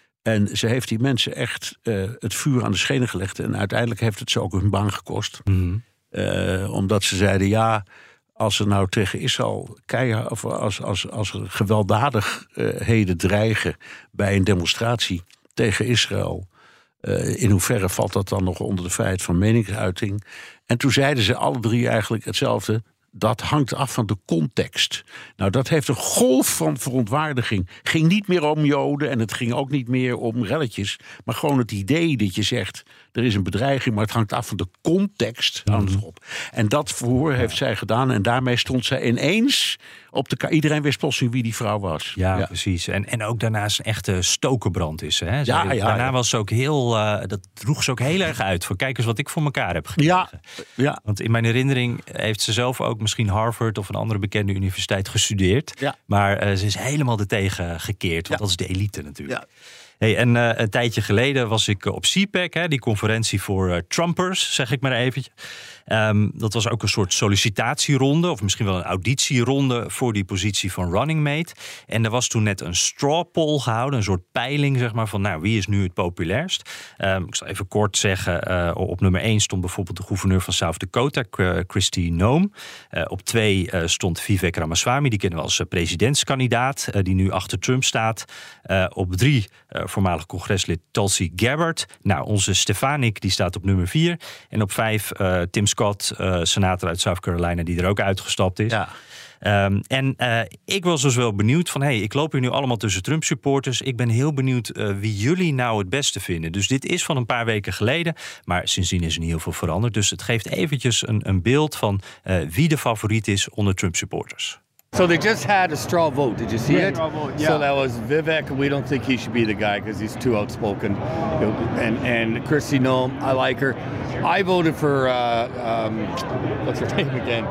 En ze heeft die mensen echt uh, het vuur aan de schenen gelegd. En uiteindelijk heeft het ze ook hun baan gekost. Mm-hmm. Uh, omdat ze zeiden, ja, als ze nou tegen Israël keihard, of als, als, als er gewelddadigheden dreigen bij een demonstratie tegen Israël, uh, in hoeverre valt dat dan nog onder de vrijheid van meningsuiting? En toen zeiden ze alle drie eigenlijk hetzelfde. Dat hangt af van de context. Nou, dat heeft een golf van verontwaardiging. Het ging niet meer om Joden en het ging ook niet meer om relletjes. Maar gewoon het idee dat je zegt, er is een bedreiging, maar het hangt af van de context. Mm-hmm. Op. En dat verhoor heeft ja. zij gedaan en daarmee stond zij ineens op de ka- Iedereen wist plotseling wie die vrouw was. Ja, ja. precies. En, en ook daarnaast een echte stokenbrand is ze. Hè? Ze, ja, ja, daarna ja. was ze ook heel, uh, dat droeg ze ook heel erg uit. Voor kijk eens wat ik voor elkaar heb gekregen. Ja, ja. Want in mijn herinnering heeft ze zelf ook misschien Harvard of een andere bekende universiteit gestudeerd. Ja. Maar uh, ze is helemaal ertegen gekeerd. Want ja. dat is de elite natuurlijk. Ja. Hey, en uh, een tijdje geleden was ik op C PAC, hè, die conferentie voor uh, Trumpers, zeg ik maar eventjes. Um, dat was ook een soort sollicitatieronde, of misschien wel een auditieronde voor die positie van running mate. En er was toen net een straw poll gehouden, een soort peiling, zeg maar, van nou, wie is nu het populairst? Um, ik zal even kort zeggen, uh, op nummer één stond bijvoorbeeld de gouverneur van South Dakota, Kristi Noem. Uh, op twee uh, stond Vivek Ramaswamy, die kennen we als uh, presidentskandidaat, uh, die nu achter Trump staat. Uh, op drie, uh, voormalig congreslid Tulsi Gabbard. Nou, onze Stefanik, die staat op nummer vier. En op vijf, uh, Tim Scott, uh, senator uit South Carolina, die er ook uitgestapt is. Ja. Um, en uh, ik was dus wel benieuwd van, hey, ik loop hier nu allemaal tussen Trump-supporters. Ik ben heel benieuwd uh, wie jullie nou het beste vinden. Dus dit is van een paar weken geleden, maar sindsdien is er niet heel veel veranderd. Dus het geeft eventjes een, een beeld van uh, wie de favoriet is onder Trump-supporters. So they just had a straw vote. Did you see yeah, it? Straw vote, yeah. So that was Vivek. We don't think he should be the guy because he's too outspoken. And and Kristi Noem, I like her. I voted for uh, um, what's her name again?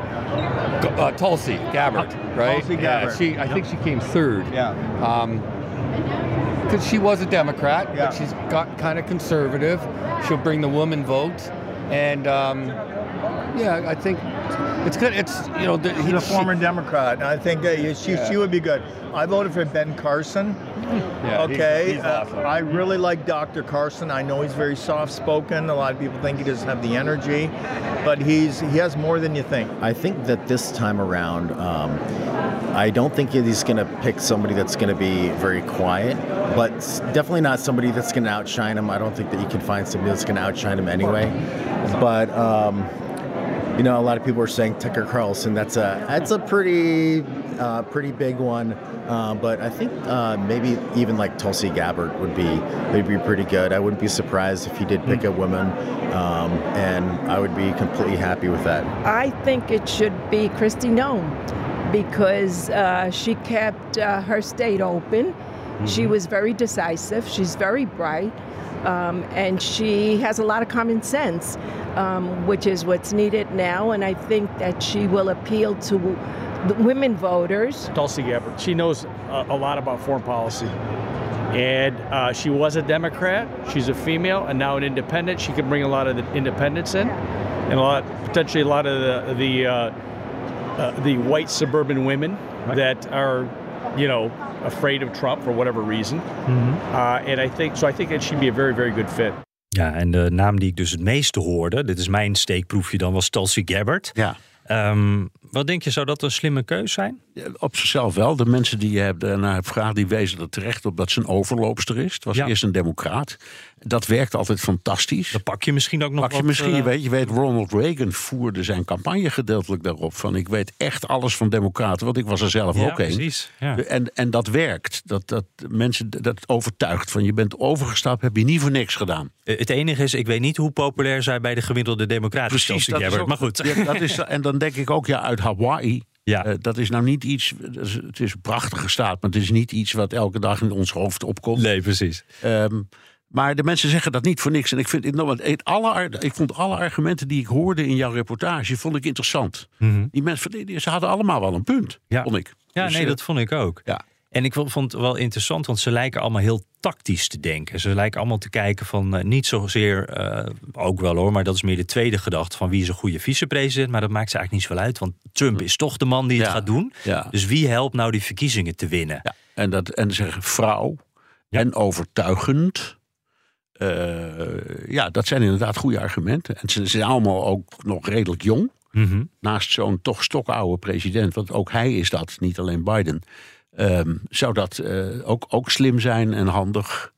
Uh, Tulsi Gabbard, right? Tulsi Gabbard. Yeah, she. I yep. think she came third. Yeah. Um, because she was a Democrat, yeah. but she's got kind of conservative. She'll bring the woman vote, and um, yeah, I think. It's good. It's you know the, he's he, a former she, Democrat, and I think uh, she yeah. she would be good. I voted for Ben Carson. Yeah, okay, he's, he's awesome. uh, I really like Doctor Carson. I know he's very soft-spoken. A lot of people think he doesn't have the energy, but he's he has more than you think. I think that this time around, um, I don't think he's going to pick somebody that's going to be very quiet, but definitely not somebody that's going to outshine him. I don't think that you can find somebody that's going to outshine him anyway. But um, you know, a lot of people are saying Tucker Carlson. That's a that's a pretty uh, pretty big one. Uh, but I think uh, maybe even like Tulsi Gabbard would be would be pretty good. I wouldn't be surprised if he did pick a woman, um, and I would be completely happy with that. I think it should be Kristi Noem because uh, she kept uh, her state open. Mm-hmm. She was very decisive. She's very bright. Um, and she has a lot of common sense, um, which is what's needed now. And I think that she will appeal to the women voters. Tulsi Gabbard, she knows a, a lot about foreign policy. And uh, she was a Democrat, she's a female, and now an independent. She can bring a lot of the independents in, and a lot, potentially a lot of the the, uh, uh, the white suburban women right. that are, you know, afraid of Trump for whatever reason. Mm-hmm. Uh, and I think so. I think that she'd be a very, very good fit. Ja, en de naam die ik dus het meeste hoorde, dit is mijn steekproefje dan, was Tulsi Gabbard. Ja. Um, wat denk je, zou dat een slimme keus zijn? Ja, op zichzelf wel. De mensen die je hebt, daarna hebt gevraagd, die wezen er terecht op dat ze een overloopster is. Het was ja. eerst een democraat. Dat werkt altijd fantastisch. Dan pak je misschien ook nog pak je wat... Misschien, uh... weet, je weet, Ronald Reagan voerde zijn campagne gedeeltelijk daarop. Van ik weet echt alles van democraten, want ik was er zelf ja, ook een. Precies, ja. En, en dat werkt. Dat, dat mensen dat overtuigt. Van je bent overgestapt, heb je niet voor niks gedaan. Het enige is, ik weet niet hoe populair zij bij de gemiddelde democraten is. Precies, dat is ook, maar goed. Ja, dat is, en dan denk ik ook, ja, uit Hawaii. Ja. Uh, dat is nou niet iets. Het is een prachtige staat, maar het is niet iets wat elke dag in ons hoofd opkomt. Nee, precies. Um, maar de mensen zeggen dat niet voor niks. En ik, vind, het, alle, ik vond alle argumenten die ik hoorde in jouw reportage vond ik interessant. Mm-hmm. Die mensen, ze hadden allemaal wel een punt, ja. vond ik. Ja, dus, nee, dat vond ik ook. Ja. En ik vond het wel interessant, want ze lijken allemaal heel tactisch te denken. Ze lijken allemaal te kijken van uh, niet zozeer, uh, ook wel hoor, maar dat is meer de tweede gedachte van wie is een goede vicepresident. Maar dat maakt ze eigenlijk niet zoveel uit, want Trump is toch de man die het ja. gaat doen. Ja. Dus wie helpt nou die verkiezingen te winnen? Ja. En, dat, en zeggen vrouw ja. en overtuigend. Uh, ja, dat zijn inderdaad goede argumenten. En ze zijn allemaal ook nog redelijk jong. Mm-hmm. Naast zo'n toch stokoude president, want ook hij is dat, niet alleen Biden. Um, zou dat uh, ook, ook slim zijn en handig.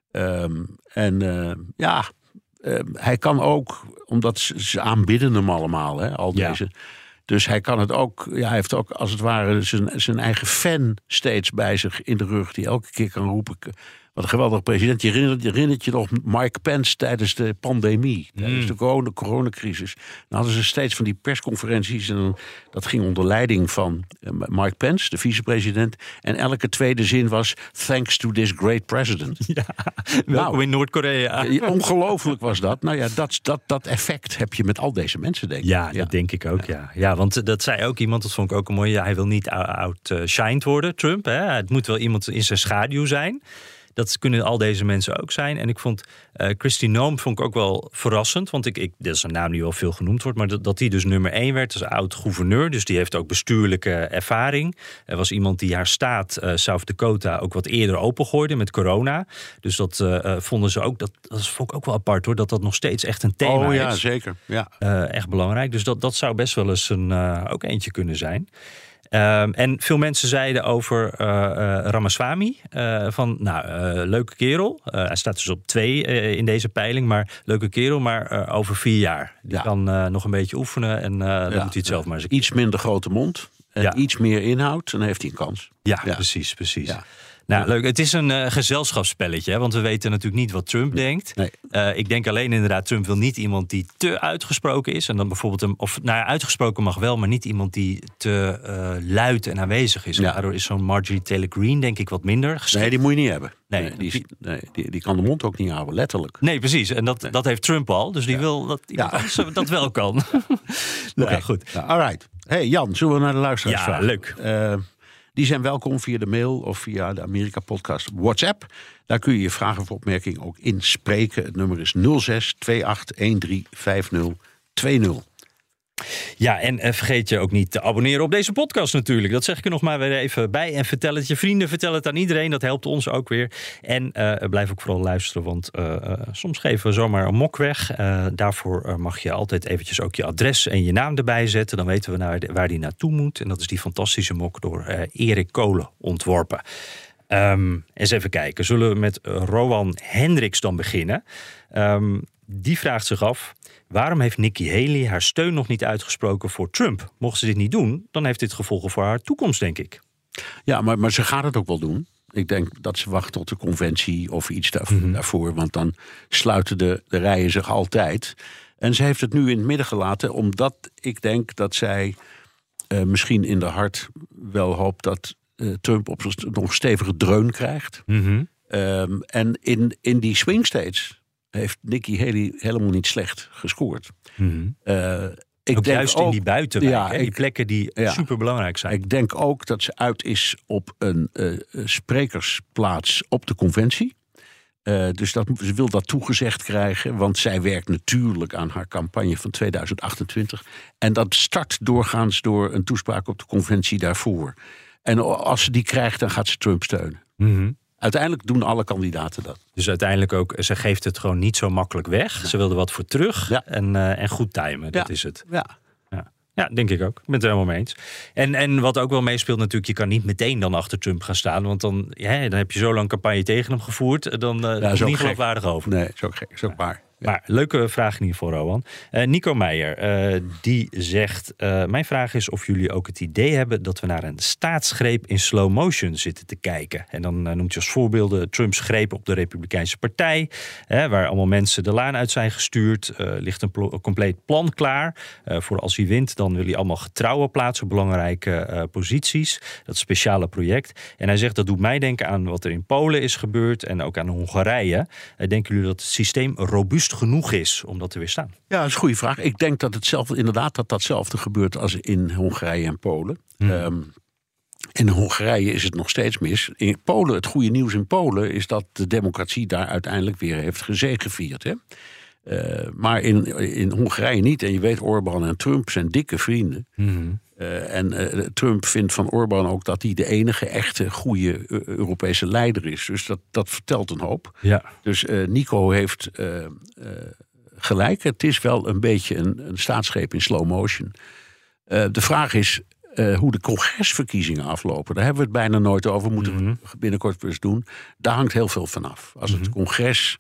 Um, en uh, ja, uh, hij kan ook, omdat ze, ze aanbidden hem allemaal, hè, al deze. Ja. Dus hij kan het ook, ja, hij heeft ook als het ware zijn, zijn eigen fan steeds bij zich in de rug, die elke keer kan roepen. Wat een geweldig president. Je herinnert, je herinnert je nog Mike Pence tijdens de pandemie. Mm. Tijdens de corona, coronacrisis. Dan hadden ze steeds van die persconferenties. En dat ging onder leiding van Mike Pence, de vicepresident. En elke tweede zin was thanks to this great president. Ja, welkom nou, in Noord-Korea. Ongelooflijk was dat. Nou ja, dat, dat, dat effect heb je met al deze mensen, denk ik. Ja, ja. dat denk ik ook, ja. ja. Ja, want dat zei ook iemand, dat vond ik ook een mooie. Ja, hij wil niet outshined worden, Trump. Hè. Het moet wel iemand in zijn schaduw zijn. Dat kunnen al deze mensen ook zijn. En ik vond uh, Kristi Noem vond ik ook wel verrassend. Want ik, ik, dat is een naam die wel veel genoemd wordt. Maar dat, dat die dus nummer één werd als oud-gouverneur. Dus die heeft ook bestuurlijke ervaring. Er was iemand die haar staat, uh, South Dakota, ook wat eerder opengooide met corona. Dus dat uh, vonden ze ook, dat, dat vond ik ook wel apart hoor. Dat dat nog steeds echt een thema is. Oh ja, is. zeker. Ja. Uh, echt belangrijk. Dus dat, dat zou best wel eens een, uh, ook eentje kunnen zijn. Um, en veel mensen zeiden over uh, uh, Ramaswamy uh, van, nou, uh, leuke kerel. Uh, hij staat dus op twee uh, in deze peiling, maar leuke kerel, maar uh, over vier jaar. Die ja. kan uh, nog een beetje oefenen en uh, dan ja. moet hij het zelf maar eens een keer. Iets minder grote mond en ja. iets meer inhoud, dan heeft hij een kans. Ja, ja. precies, precies. Ja. Nou, leuk. Het is een uh, gezelschapsspelletje, hè? Want we weten natuurlijk niet wat Trump nee. denkt. Nee. Uh, ik denk alleen inderdaad, Trump wil niet iemand die te uitgesproken is. En dan bijvoorbeeld, een, of nou ja, uitgesproken mag wel, maar niet iemand die te uh, luid en aanwezig is. Ja. Daardoor is zo'n Marjorie Taylor Greene denk ik wat minder geschikt. Nee, die moet je niet hebben. Nee, nee, die, nee die, die kan de mond ook niet houden, letterlijk. Nee, precies. En dat, nee. dat heeft Trump al. Dus die ja. wil dat iemand ja. dat wel kan. Oké, okay. ja, goed. Ja, all right. Hey Jan, zullen we naar de luisteraars ja, vragen? Leuk. Uh, Die zijn welkom via de mail of via de Amerika-podcast WhatsApp. Daar kun je je vragen of opmerkingen ook inspreken. Het nummer is nul zes twee acht een drie vijf nul twee nul. Ja, en vergeet je ook niet te abonneren op deze podcast natuurlijk. Dat zeg ik er nog maar weer even bij. En vertel het je vrienden, vertel het aan iedereen. Dat helpt ons ook weer. En uh, blijf ook vooral luisteren, want uh, uh, soms geven we zomaar een mok weg. Uh, daarvoor uh, mag je altijd eventjes ook je adres en je naam erbij zetten. Dan weten we naar de, waar die naartoe moet. En dat is die fantastische mok door uh, Erik Kolen ontworpen. Um, eens even kijken. Zullen we met Rowan Hendricks dan beginnen? Um, die vraagt zich af: waarom heeft Nikki Haley haar steun nog niet uitgesproken voor Trump? Mocht ze dit niet doen, dan heeft dit gevolgen voor haar toekomst, denk ik. Ja, maar, maar ze gaat het ook wel doen. Ik denk dat ze wacht tot de conventie of iets daarvoor. Mm-hmm. daarvoor want dan sluiten de, de rijen zich altijd. En ze heeft het nu in het midden gelaten, omdat ik denk dat zij uh, misschien in haar hart wel hoopt dat uh, Trump op nog stevige dreun krijgt. Mm-hmm. Um, en in, in die swing states heeft Nikki Haley helemaal niet slecht gescoord. Mm-hmm. Uh, ik ook denk juist ook, in die buitenwijk, ja, hè, ik, die plekken die ja, superbelangrijk zijn. Ik denk ook dat ze uit is op een uh, sprekersplaats op de conventie. Uh, dus dat, ze wil dat toegezegd krijgen, want zij werkt natuurlijk aan haar campagne van tweeduizend achtentwintig. En dat start doorgaans door een toespraak op de conventie daarvoor. En als ze die krijgt, dan gaat ze Trump steunen. Mm-hmm. Uiteindelijk doen alle kandidaten dat. Dus uiteindelijk ook, ze geeft het gewoon niet zo makkelijk weg. Ja. Ze wilde wat voor terug ja. en, uh, en goed timen, dat ja. is het. Ja. Ja. Ja, denk ik ook. Ik ben het er helemaal mee eens. En, en wat ook wel meespeelt natuurlijk, je kan niet meteen dan achter Trump gaan staan. Want dan, ja, dan heb je zo lang campagne tegen hem gevoerd. Dan uh, ja, is het niet geloofwaardig over. Nee, is ook gek. Is ook waar. Ja. Maar leuke vraag in ieder geval, Rowan. Uh, Nico Meijer, uh, die zegt... Uh, mijn vraag is of jullie ook het idee hebben... dat we naar een staatsgreep in slow motion zitten te kijken. En dan uh, noemt je als voorbeelden Trumps greep op de Republikeinse Partij... Hè, waar allemaal mensen de laan uit zijn gestuurd. Uh, ligt een, pl- een compleet plan klaar. Uh, voor als hij wint, dan wil hij allemaal getrouwen plaatsen... op belangrijke uh, posities. Dat speciale project. En hij zegt, dat doet mij denken aan wat er in Polen is gebeurd... en ook aan Hongarije. Uh, denken jullie dat het systeem robuust genoeg is om dat te weerstaan? Ja, dat is een goede vraag. Ik denk dat hetzelfde, inderdaad dat datzelfde gebeurt als in Hongarije en Polen. Hmm. Um, in Hongarije is het nog steeds mis. In Polen, het goede nieuws in Polen is dat de democratie daar uiteindelijk weer heeft gezegevierd. Hè? Uh, maar in, in Hongarije niet. En je weet, Orbán en Trump zijn dikke vrienden. Hmm. Uh, en uh, Trump vindt van Orbán ook dat hij de enige echte goede uh, Europese leider is. Dus dat, dat vertelt een hoop. Ja. Dus uh, Nico heeft uh, uh, gelijk. Het is wel een beetje een, een staatsgreep in slow motion. Uh, de vraag is uh, hoe de congresverkiezingen aflopen. Daar hebben we het bijna nooit over. Moeten mm-hmm. we binnenkort eens doen. Daar hangt heel veel vanaf. Als mm-hmm. het congres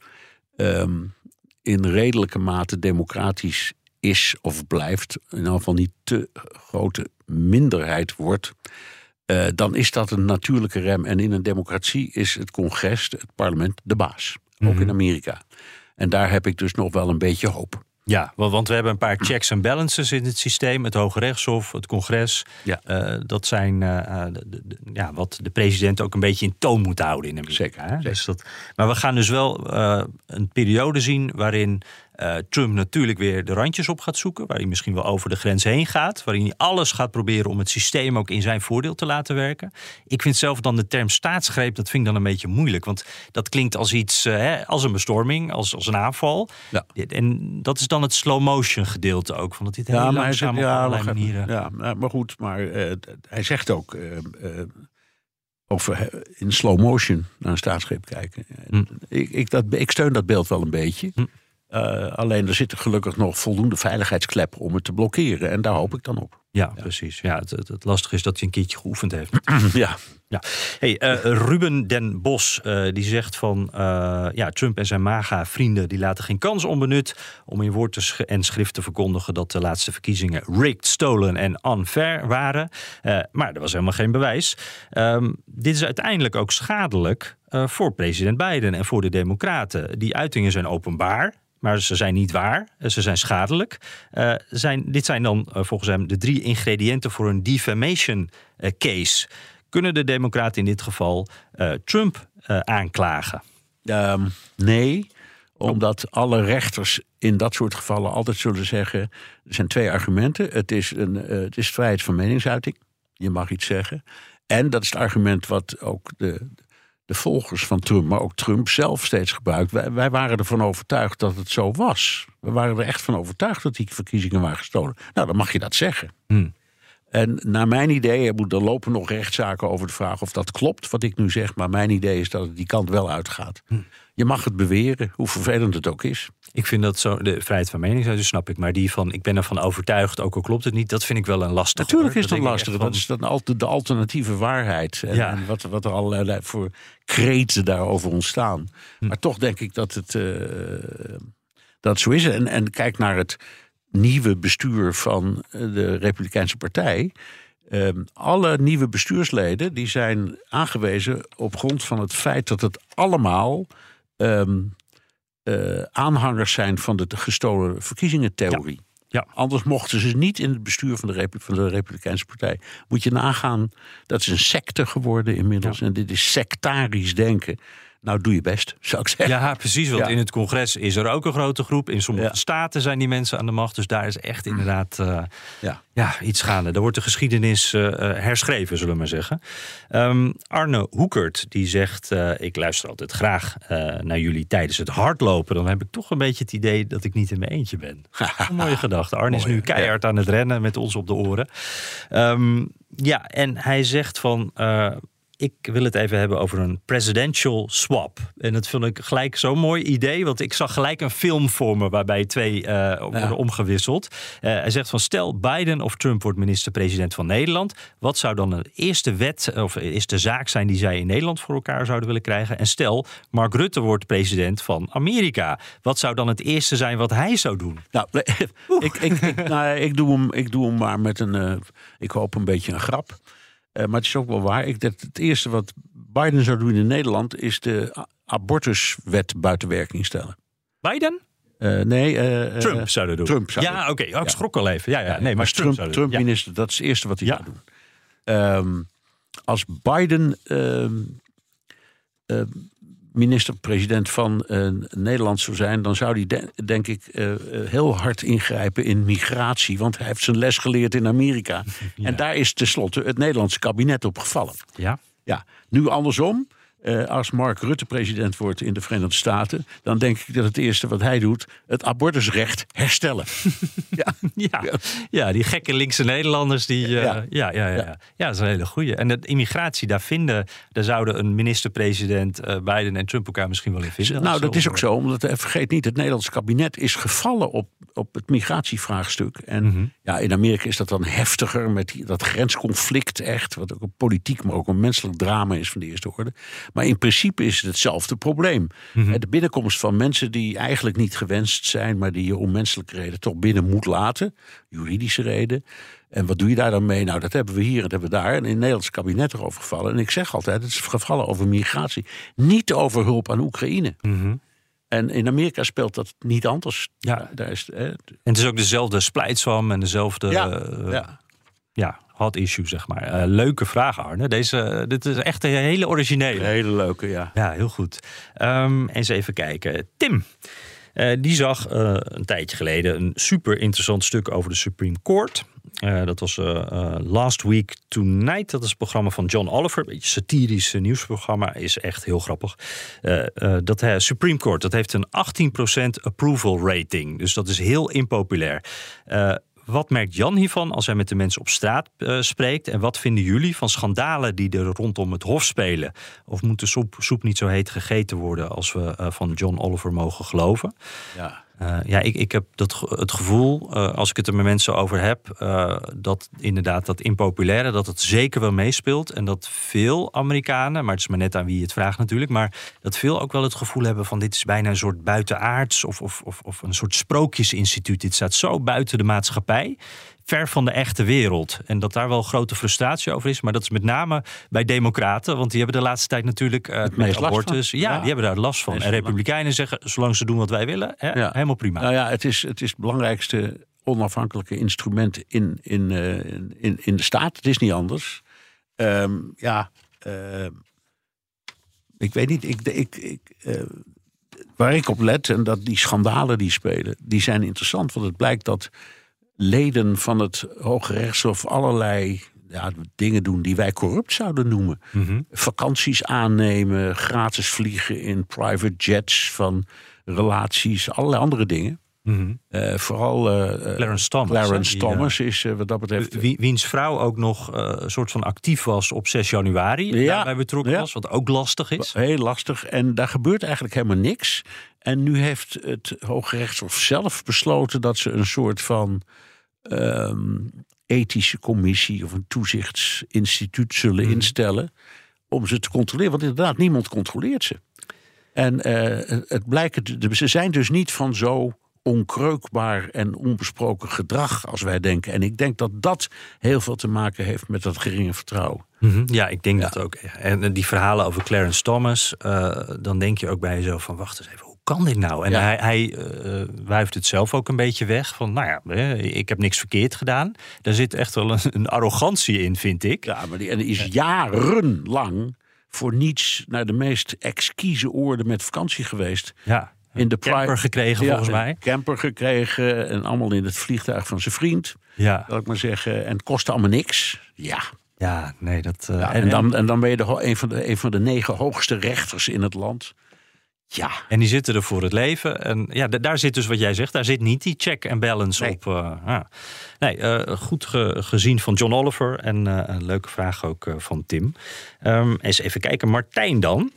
um, in redelijke mate democratisch is of blijft, in ieder geval niet te grote minderheid wordt, uh, dan is dat een natuurlijke rem. En in een democratie is het congres, het parlement, de baas. Mm-hmm. Ook in Amerika. En daar heb ik dus nog wel een beetje hoop. Ja, want we hebben een paar checks en balances in het systeem. Het Hoge Rechtshof, het congres. Ja. Uh, dat zijn uh, de, de, de, ja, wat de president ook een beetje in toon moet houden in Amerika. Zeker, hè? zeker. Dus dat, maar we gaan dus wel uh, een periode zien waarin uh, Trump natuurlijk weer de randjes op gaat zoeken. Waar hij misschien wel over de grens heen gaat. Waarin hij alles gaat proberen om het systeem ook in zijn voordeel te laten werken. Ik vind zelf dan de term staatsgreep, dat vind ik dan een beetje moeilijk. Want dat klinkt als iets, uh, hè, als een bestorming, als, als een aanval. Ja. En dat is dan het slow motion gedeelte ook. Van dat dit heel ja, langzaam op ja, allerlei manieren... Ja, maar goed, maar uh, hij zegt ook uh, uh, over uh, in slow motion naar een staatsgreep kijken. Hm. Ik, ik, dat, ik steun dat beeld wel een beetje. Hm. Uh, alleen er zitten gelukkig nog voldoende veiligheidskleppen om het te blokkeren. En daar hoop ik dan op. Ja, ja. precies. Ja, het, het, het lastige is dat hij een keertje geoefend heeft. ja. Ja. Hey, uh, Ruben den Bos uh, die zegt van uh, ja, Trump en zijn MAGA-vrienden die laten geen kans onbenut om in woord sch- en schrift te verkondigen dat de laatste verkiezingen rigged, stolen en unfair waren. Uh, maar er was helemaal geen bewijs. Um, dit is uiteindelijk ook schadelijk uh, voor president Biden en voor de Democraten. Die uitingen zijn openbaar. Maar ze zijn niet waar, ze zijn schadelijk. Uh, zijn, dit zijn dan uh, volgens hem de drie ingrediënten voor een defamation uh, case. Kunnen de Democraten in dit geval uh, Trump uh, aanklagen? Um, nee, omdat alle rechters in dat soort gevallen altijd zullen zeggen... er zijn twee argumenten. Het is, een, uh, het is vrijheid van meningsuiting. Je mag iets zeggen. En dat is het argument wat ook de... de volgers van Trump, maar ook Trump zelf steeds gebruikt. Wij, wij waren ervan overtuigd dat het zo was. We waren er echt van overtuigd dat die verkiezingen waren gestolen. Nou, dan mag je dat zeggen. Hmm. En naar mijn idee, er lopen nog rechtszaken over de vraag of dat klopt, wat ik nu zeg. Maar mijn idee is dat het die kant wel uitgaat. Hmm. Je mag het beweren, hoe vervelend het ook is. Ik vind dat zo, de vrijheid van meningsuiting snap ik. Maar die van, ik ben ervan overtuigd, ook al klopt het niet, dat vind ik wel een lastig. Natuurlijk is dat lastig. Van... Dat is dan de alternatieve waarheid. En, ja. en wat, wat er allerlei voor kreten daarover ontstaan. Hm. Maar toch denk ik dat het, uh, dat het zo is. En, en kijk naar het nieuwe bestuur van de Republikeinse Partij. Um, alle nieuwe bestuursleden die zijn aangewezen op grond van het feit dat het allemaal um, uh, aanhangers zijn van de gestolen verkiezingentheorie. Ja. Ja. Anders mochten ze niet in het bestuur van de, Repu- van de Republikeinse Partij. Moet je nagaan, dat is een secte geworden inmiddels. Ja. En dit is sectarisch denken. Nou, doe je best, zou ik zeggen. Ja, precies, want ja. in het congres is er ook een grote groep. In sommige ja. staten zijn die mensen aan de macht. Dus daar is echt inderdaad uh, ja. Ja, iets gaande. Daar wordt de geschiedenis uh, herschreven, zullen we maar zeggen. Um, Arne Hoekert, die zegt... Uh, ik luister altijd graag uh, naar jullie tijdens het hardlopen. Dan heb ik toch een beetje het idee dat ik niet in mijn eentje ben. Een mooie gedachte. Arne Mooi, is nu keihard ja. aan het rennen met ons op de oren. Um, ja, en hij zegt van... Uh, ik wil het even hebben over een presidential swap. En dat vond ik gelijk zo'n mooi idee. Want ik zag gelijk een film voor me waarbij twee uh, worden ja. omgewisseld. Uh, hij zegt van stel Biden of Trump wordt minister-president van Nederland. Wat zou dan de eerste wet of de eerste zaak zijn die zij in Nederland voor elkaar zouden willen krijgen? En stel Mark Rutte wordt president van Amerika. Wat zou dan het eerste zijn wat hij zou doen? Nou, ik, ik, ik, nou, ik, doe hem, ik doe hem maar met een, uh, ik hoop een beetje een grap. Uh, maar het is ook wel waar. Ik, dat het eerste wat Biden zou doen in Nederland is de abortuswet buiten werking stellen. Biden? Uh, nee. Uh, Trump zou dat doen. Trump zou ja, oké. Okay. Oh, ik schrok al even. Ja, ja. Nee, maar, maar Trump, Trump, Trump Trump minister, dat is het eerste wat hij ja. zou doen. Um, als Biden uh, uh, minister-president van uh, Nederland zou zijn, dan zou hij de, denk ik uh, heel hard ingrijpen in migratie, want hij heeft zijn les geleerd in Amerika. Ja. En daar is tenslotte het Nederlandse kabinet op gevallen. Ja. Ja. Nu andersom. Uh, als Mark Rutte president wordt in de Verenigde Staten, dan denk ik dat het eerste wat hij doet het abortusrecht herstellen. ja. Ja. ja, die gekke linkse Nederlanders die. Uh, ja. Ja, ja, ja, ja. ja, dat is een hele goeie. En de immigratie, daar vinden, daar zouden een minister-president uh, Biden en Trump elkaar misschien wel in vinden. Nou, dat is ook zo, omdat vergeet niet, het Nederlandse kabinet is gevallen op, op het migratievraagstuk. En mm-hmm. ja, in Amerika is dat dan heftiger met die, dat grensconflict echt, wat ook een politiek, maar ook een menselijk drama is van de eerste orde. Maar in principe is het hetzelfde probleem. Mm-hmm. De binnenkomst van mensen die eigenlijk niet gewenst zijn, maar die je om menselijke reden toch binnen moet laten. Juridische reden. En wat doe je daar dan mee? Nou, dat hebben we hier en dat hebben we daar. En in het Nederlandse kabinet erover gevallen. En ik zeg altijd, het is gevallen over migratie. Niet over hulp aan Oekraïne. Mm-hmm. En in Amerika speelt dat niet anders. Ja. Daar is, eh, en het is ook dezelfde splijtswam en dezelfde... Ja, uh, ja. ja. hot issue, zeg maar. Uh, leuke vraag, Arne. Deze, dit is echt een hele originele. Een hele leuke, ja. Ja, heel goed. Um, eens even kijken. Tim, uh, die zag uh, een tijdje geleden een super interessant stuk over de Supreme Court. Uh, dat was uh, uh, Last Week Tonight. Dat is het programma van John Oliver. Een beetje satirisch nieuwsprogramma. Is echt heel grappig. Uh, uh, dat uh, Supreme Court, dat heeft een achttien procent approval rating. Dus dat is heel impopulair. Uh, Wat merkt Jan hiervan als hij met de mensen op straat uh, spreekt? En wat vinden jullie van schandalen die er rondom het Hof spelen? Of moet de soep, soep niet zo heet gegeten worden als we uh, van John Oliver mogen geloven? Ja. Uh, ja, ik, ik heb dat, het gevoel, uh, als ik het er met mensen over heb, uh, dat inderdaad dat impopulaire, dat het zeker wel meespeelt. En dat veel Amerikanen, maar het is maar net aan wie je het vraagt natuurlijk, maar dat veel ook wel het gevoel hebben van dit is bijna een soort buitenaards of, of, of, of een soort sprookjesinstituut. Dit staat zo buiten de maatschappij, ver van de echte wereld. En dat daar wel grote frustratie over is. Maar dat is met name bij democraten. Want die hebben de laatste tijd natuurlijk uh, het met abortus. Ja, ja, die hebben daar last van. En republikeinen zeggen, zolang ze doen wat wij willen, hè, ja. helemaal prima. Nou ja, het is het, is het belangrijkste onafhankelijke instrument in, in, uh, in, in de staat. Het is niet anders. Um, ja, uh, ik weet niet. Ik, ik, ik, uh, waar ik op let, en dat die schandalen die spelen, die zijn interessant. Want het blijkt dat leden van het Hoge Rechtshof allerlei ja, dingen doen die wij corrupt zouden noemen. Mm-hmm. Vakanties aannemen, gratis vliegen in private jets van relaties, allerlei andere dingen. Mm-hmm. Uh, vooral uh, Clarence Thomas, Clarence die, Thomas is uh, wat dat betreft. Wie, wiens vrouw ook nog uh, een soort van actief was op zes januari. Ja, daarbij betrokken ja. was, wat ook lastig is. Heel lastig. En daar gebeurt eigenlijk helemaal niks. En nu heeft het Hoge Rechtshof zelf besloten dat ze een soort van Um, ethische commissie of een toezichtsinstituut zullen mm. instellen om ze te controleren. Want inderdaad, niemand controleert ze. En uh, het blijkt, ze zijn dus niet van zo onkreukbaar en onbesproken gedrag als wij denken. En ik denk dat dat heel veel te maken heeft met dat geringe vertrouwen. Mm-hmm. Ja, ik denk ja. dat ook. En die verhalen over Clarence Thomas, uh, dan denk je ook bij jezelf van wacht eens even, kan dit nou? En ja. hij, hij uh, wuift het zelf ook een beetje weg. Van, nou ja, ik heb niks verkeerd gedaan. Daar zit echt wel een, een arrogantie in, vind ik. Ja, maar die, en die is jarenlang voor niets naar de meest exquise oorden met vakantie geweest. Ja, in de camper pri- gekregen ja, volgens mij. Camper gekregen en allemaal in het vliegtuig van zijn vriend. Ja. Zal ik maar zeggen. En het kostte allemaal niks. Ja. Ja, nee, dat... Uh, ja, en, en, dan, en dan ben je de, een, van de, een van de negen hoogste rechters in het land. Ja. En die zitten er voor het leven. En ja, d- daar zit dus wat jij zegt, daar zit niet die check en balance nee. op. Uh, ja. Nee, uh, goed ge- gezien van John Oliver. En uh, een leuke vraag ook uh, van Tim. Um, eens even kijken, Martijn dan.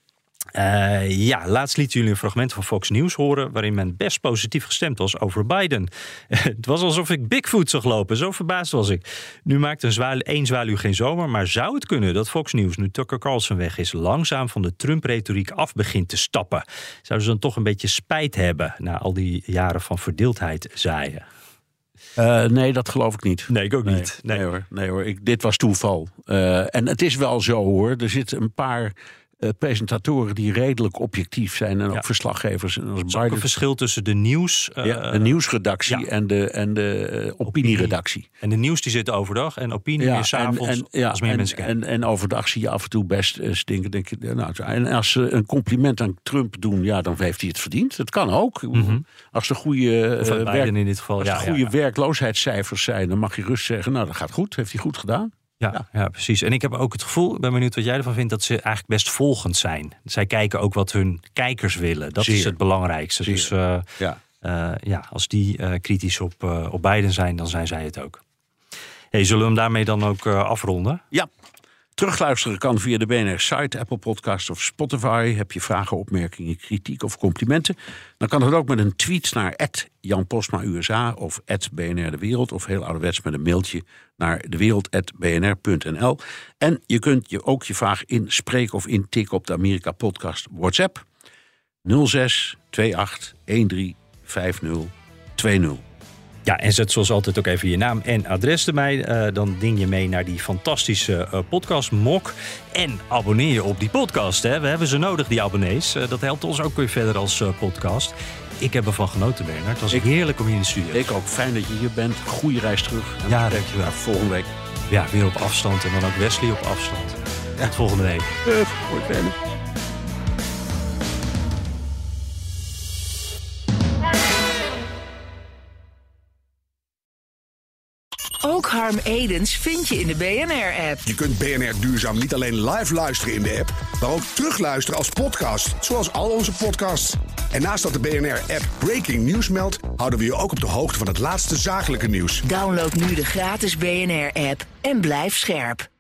Uh, ja, laatst lieten jullie een fragment van Fox News horen waarin men best positief gestemd was over Biden. Het was alsof ik Bigfoot zag lopen, zo verbaasd was ik. Nu maakt een zwaluw, één zwaluw geen zomer, maar zou het kunnen dat Fox News, nu Tucker Carlson weg is, langzaam van de Trump-retoriek af begint te stappen? Zouden ze dan toch een beetje spijt hebben na al die jaren van verdeeldheid zaaien? Uh, nee, dat geloof ik niet. Nee, ik ook nee, niet. Nee, nee hoor, nee hoor. Ik, dit was toeval. Uh, en het is wel zo hoor, er zitten een paar Uh, presentatoren die redelijk objectief zijn en ook ja. verslaggevers. En als er is ook een verschil tussen de nieuws... Uh, ja, de nieuwsredactie ja. en de, en de uh, opinieredactie. Opinie. En de nieuws die zit overdag en opinie ja, is 's avonds ja, als meer en, mensen kijken. En, en overdag zie je af en toe best uh, stinken. Denk je, nou, en als ze een compliment aan Trump doen, ja, dan heeft hij het verdiend. Dat kan ook. Mm-hmm. Als er goede, uh, werk, in dit geval, als ja, er goede ja, ja. werkloosheidscijfers zijn, dan mag je rust zeggen, nou, dat gaat goed. Heeft hij goed gedaan. Ja, ja. ja, precies. En ik heb ook het gevoel, ik ben benieuwd wat jij ervan vindt, dat ze eigenlijk best volgend zijn. Zij kijken ook wat hun kijkers willen. Dat Zeer. is het belangrijkste. Zeer. Dus uh, ja. Uh, ja, als die uh, kritisch op, uh, op Biden zijn, dan zijn zij het ook. Hey, zullen we hem daarmee dan ook uh, afronden? Ja. Terugluisteren kan via de B N R-site, Apple Podcasts of Spotify. Heb je vragen, opmerkingen, kritiek of complimenten? Dan kan het ook met een tweet naar at Jan Postma U S A of at B N R De Wereld. Of heel ouderwets met een mailtje naar dewereld at b n r punt n l. En je kunt je ook je vraag inspreken of intikken op de Amerika Podcast WhatsApp. nul zes twee acht een drie vijf nul twee nul. Ja, en zet zoals altijd ook even je naam en adres erbij. Uh, dan ding je mee naar die fantastische uh, podcast Mok. En abonneer je op die podcast. Hè. We hebben ze nodig, die abonnees. Uh, dat helpt ons ook weer verder als uh, podcast. Ik heb ervan genoten, Bernard. Het was ik, heerlijk om hier in de studio. Ik ook. Fijn dat je hier bent. Goeie reis terug. En ja, dankjewel. Ja, volgende week. Ja, weer op afstand. En dan ook Wesley op afstand. Ja. Tot volgende week. Uh, Goed verder. Ook Harm Edens vind je in de B N R-app. Je kunt B N R Duurzaam niet alleen live luisteren in de app, maar ook terugluisteren als podcast, zoals al onze podcasts. En naast dat de B N R-app Breaking News meldt, houden we je ook op de hoogte van het laatste zakelijke nieuws. Download nu de gratis B N R-app en blijf scherp.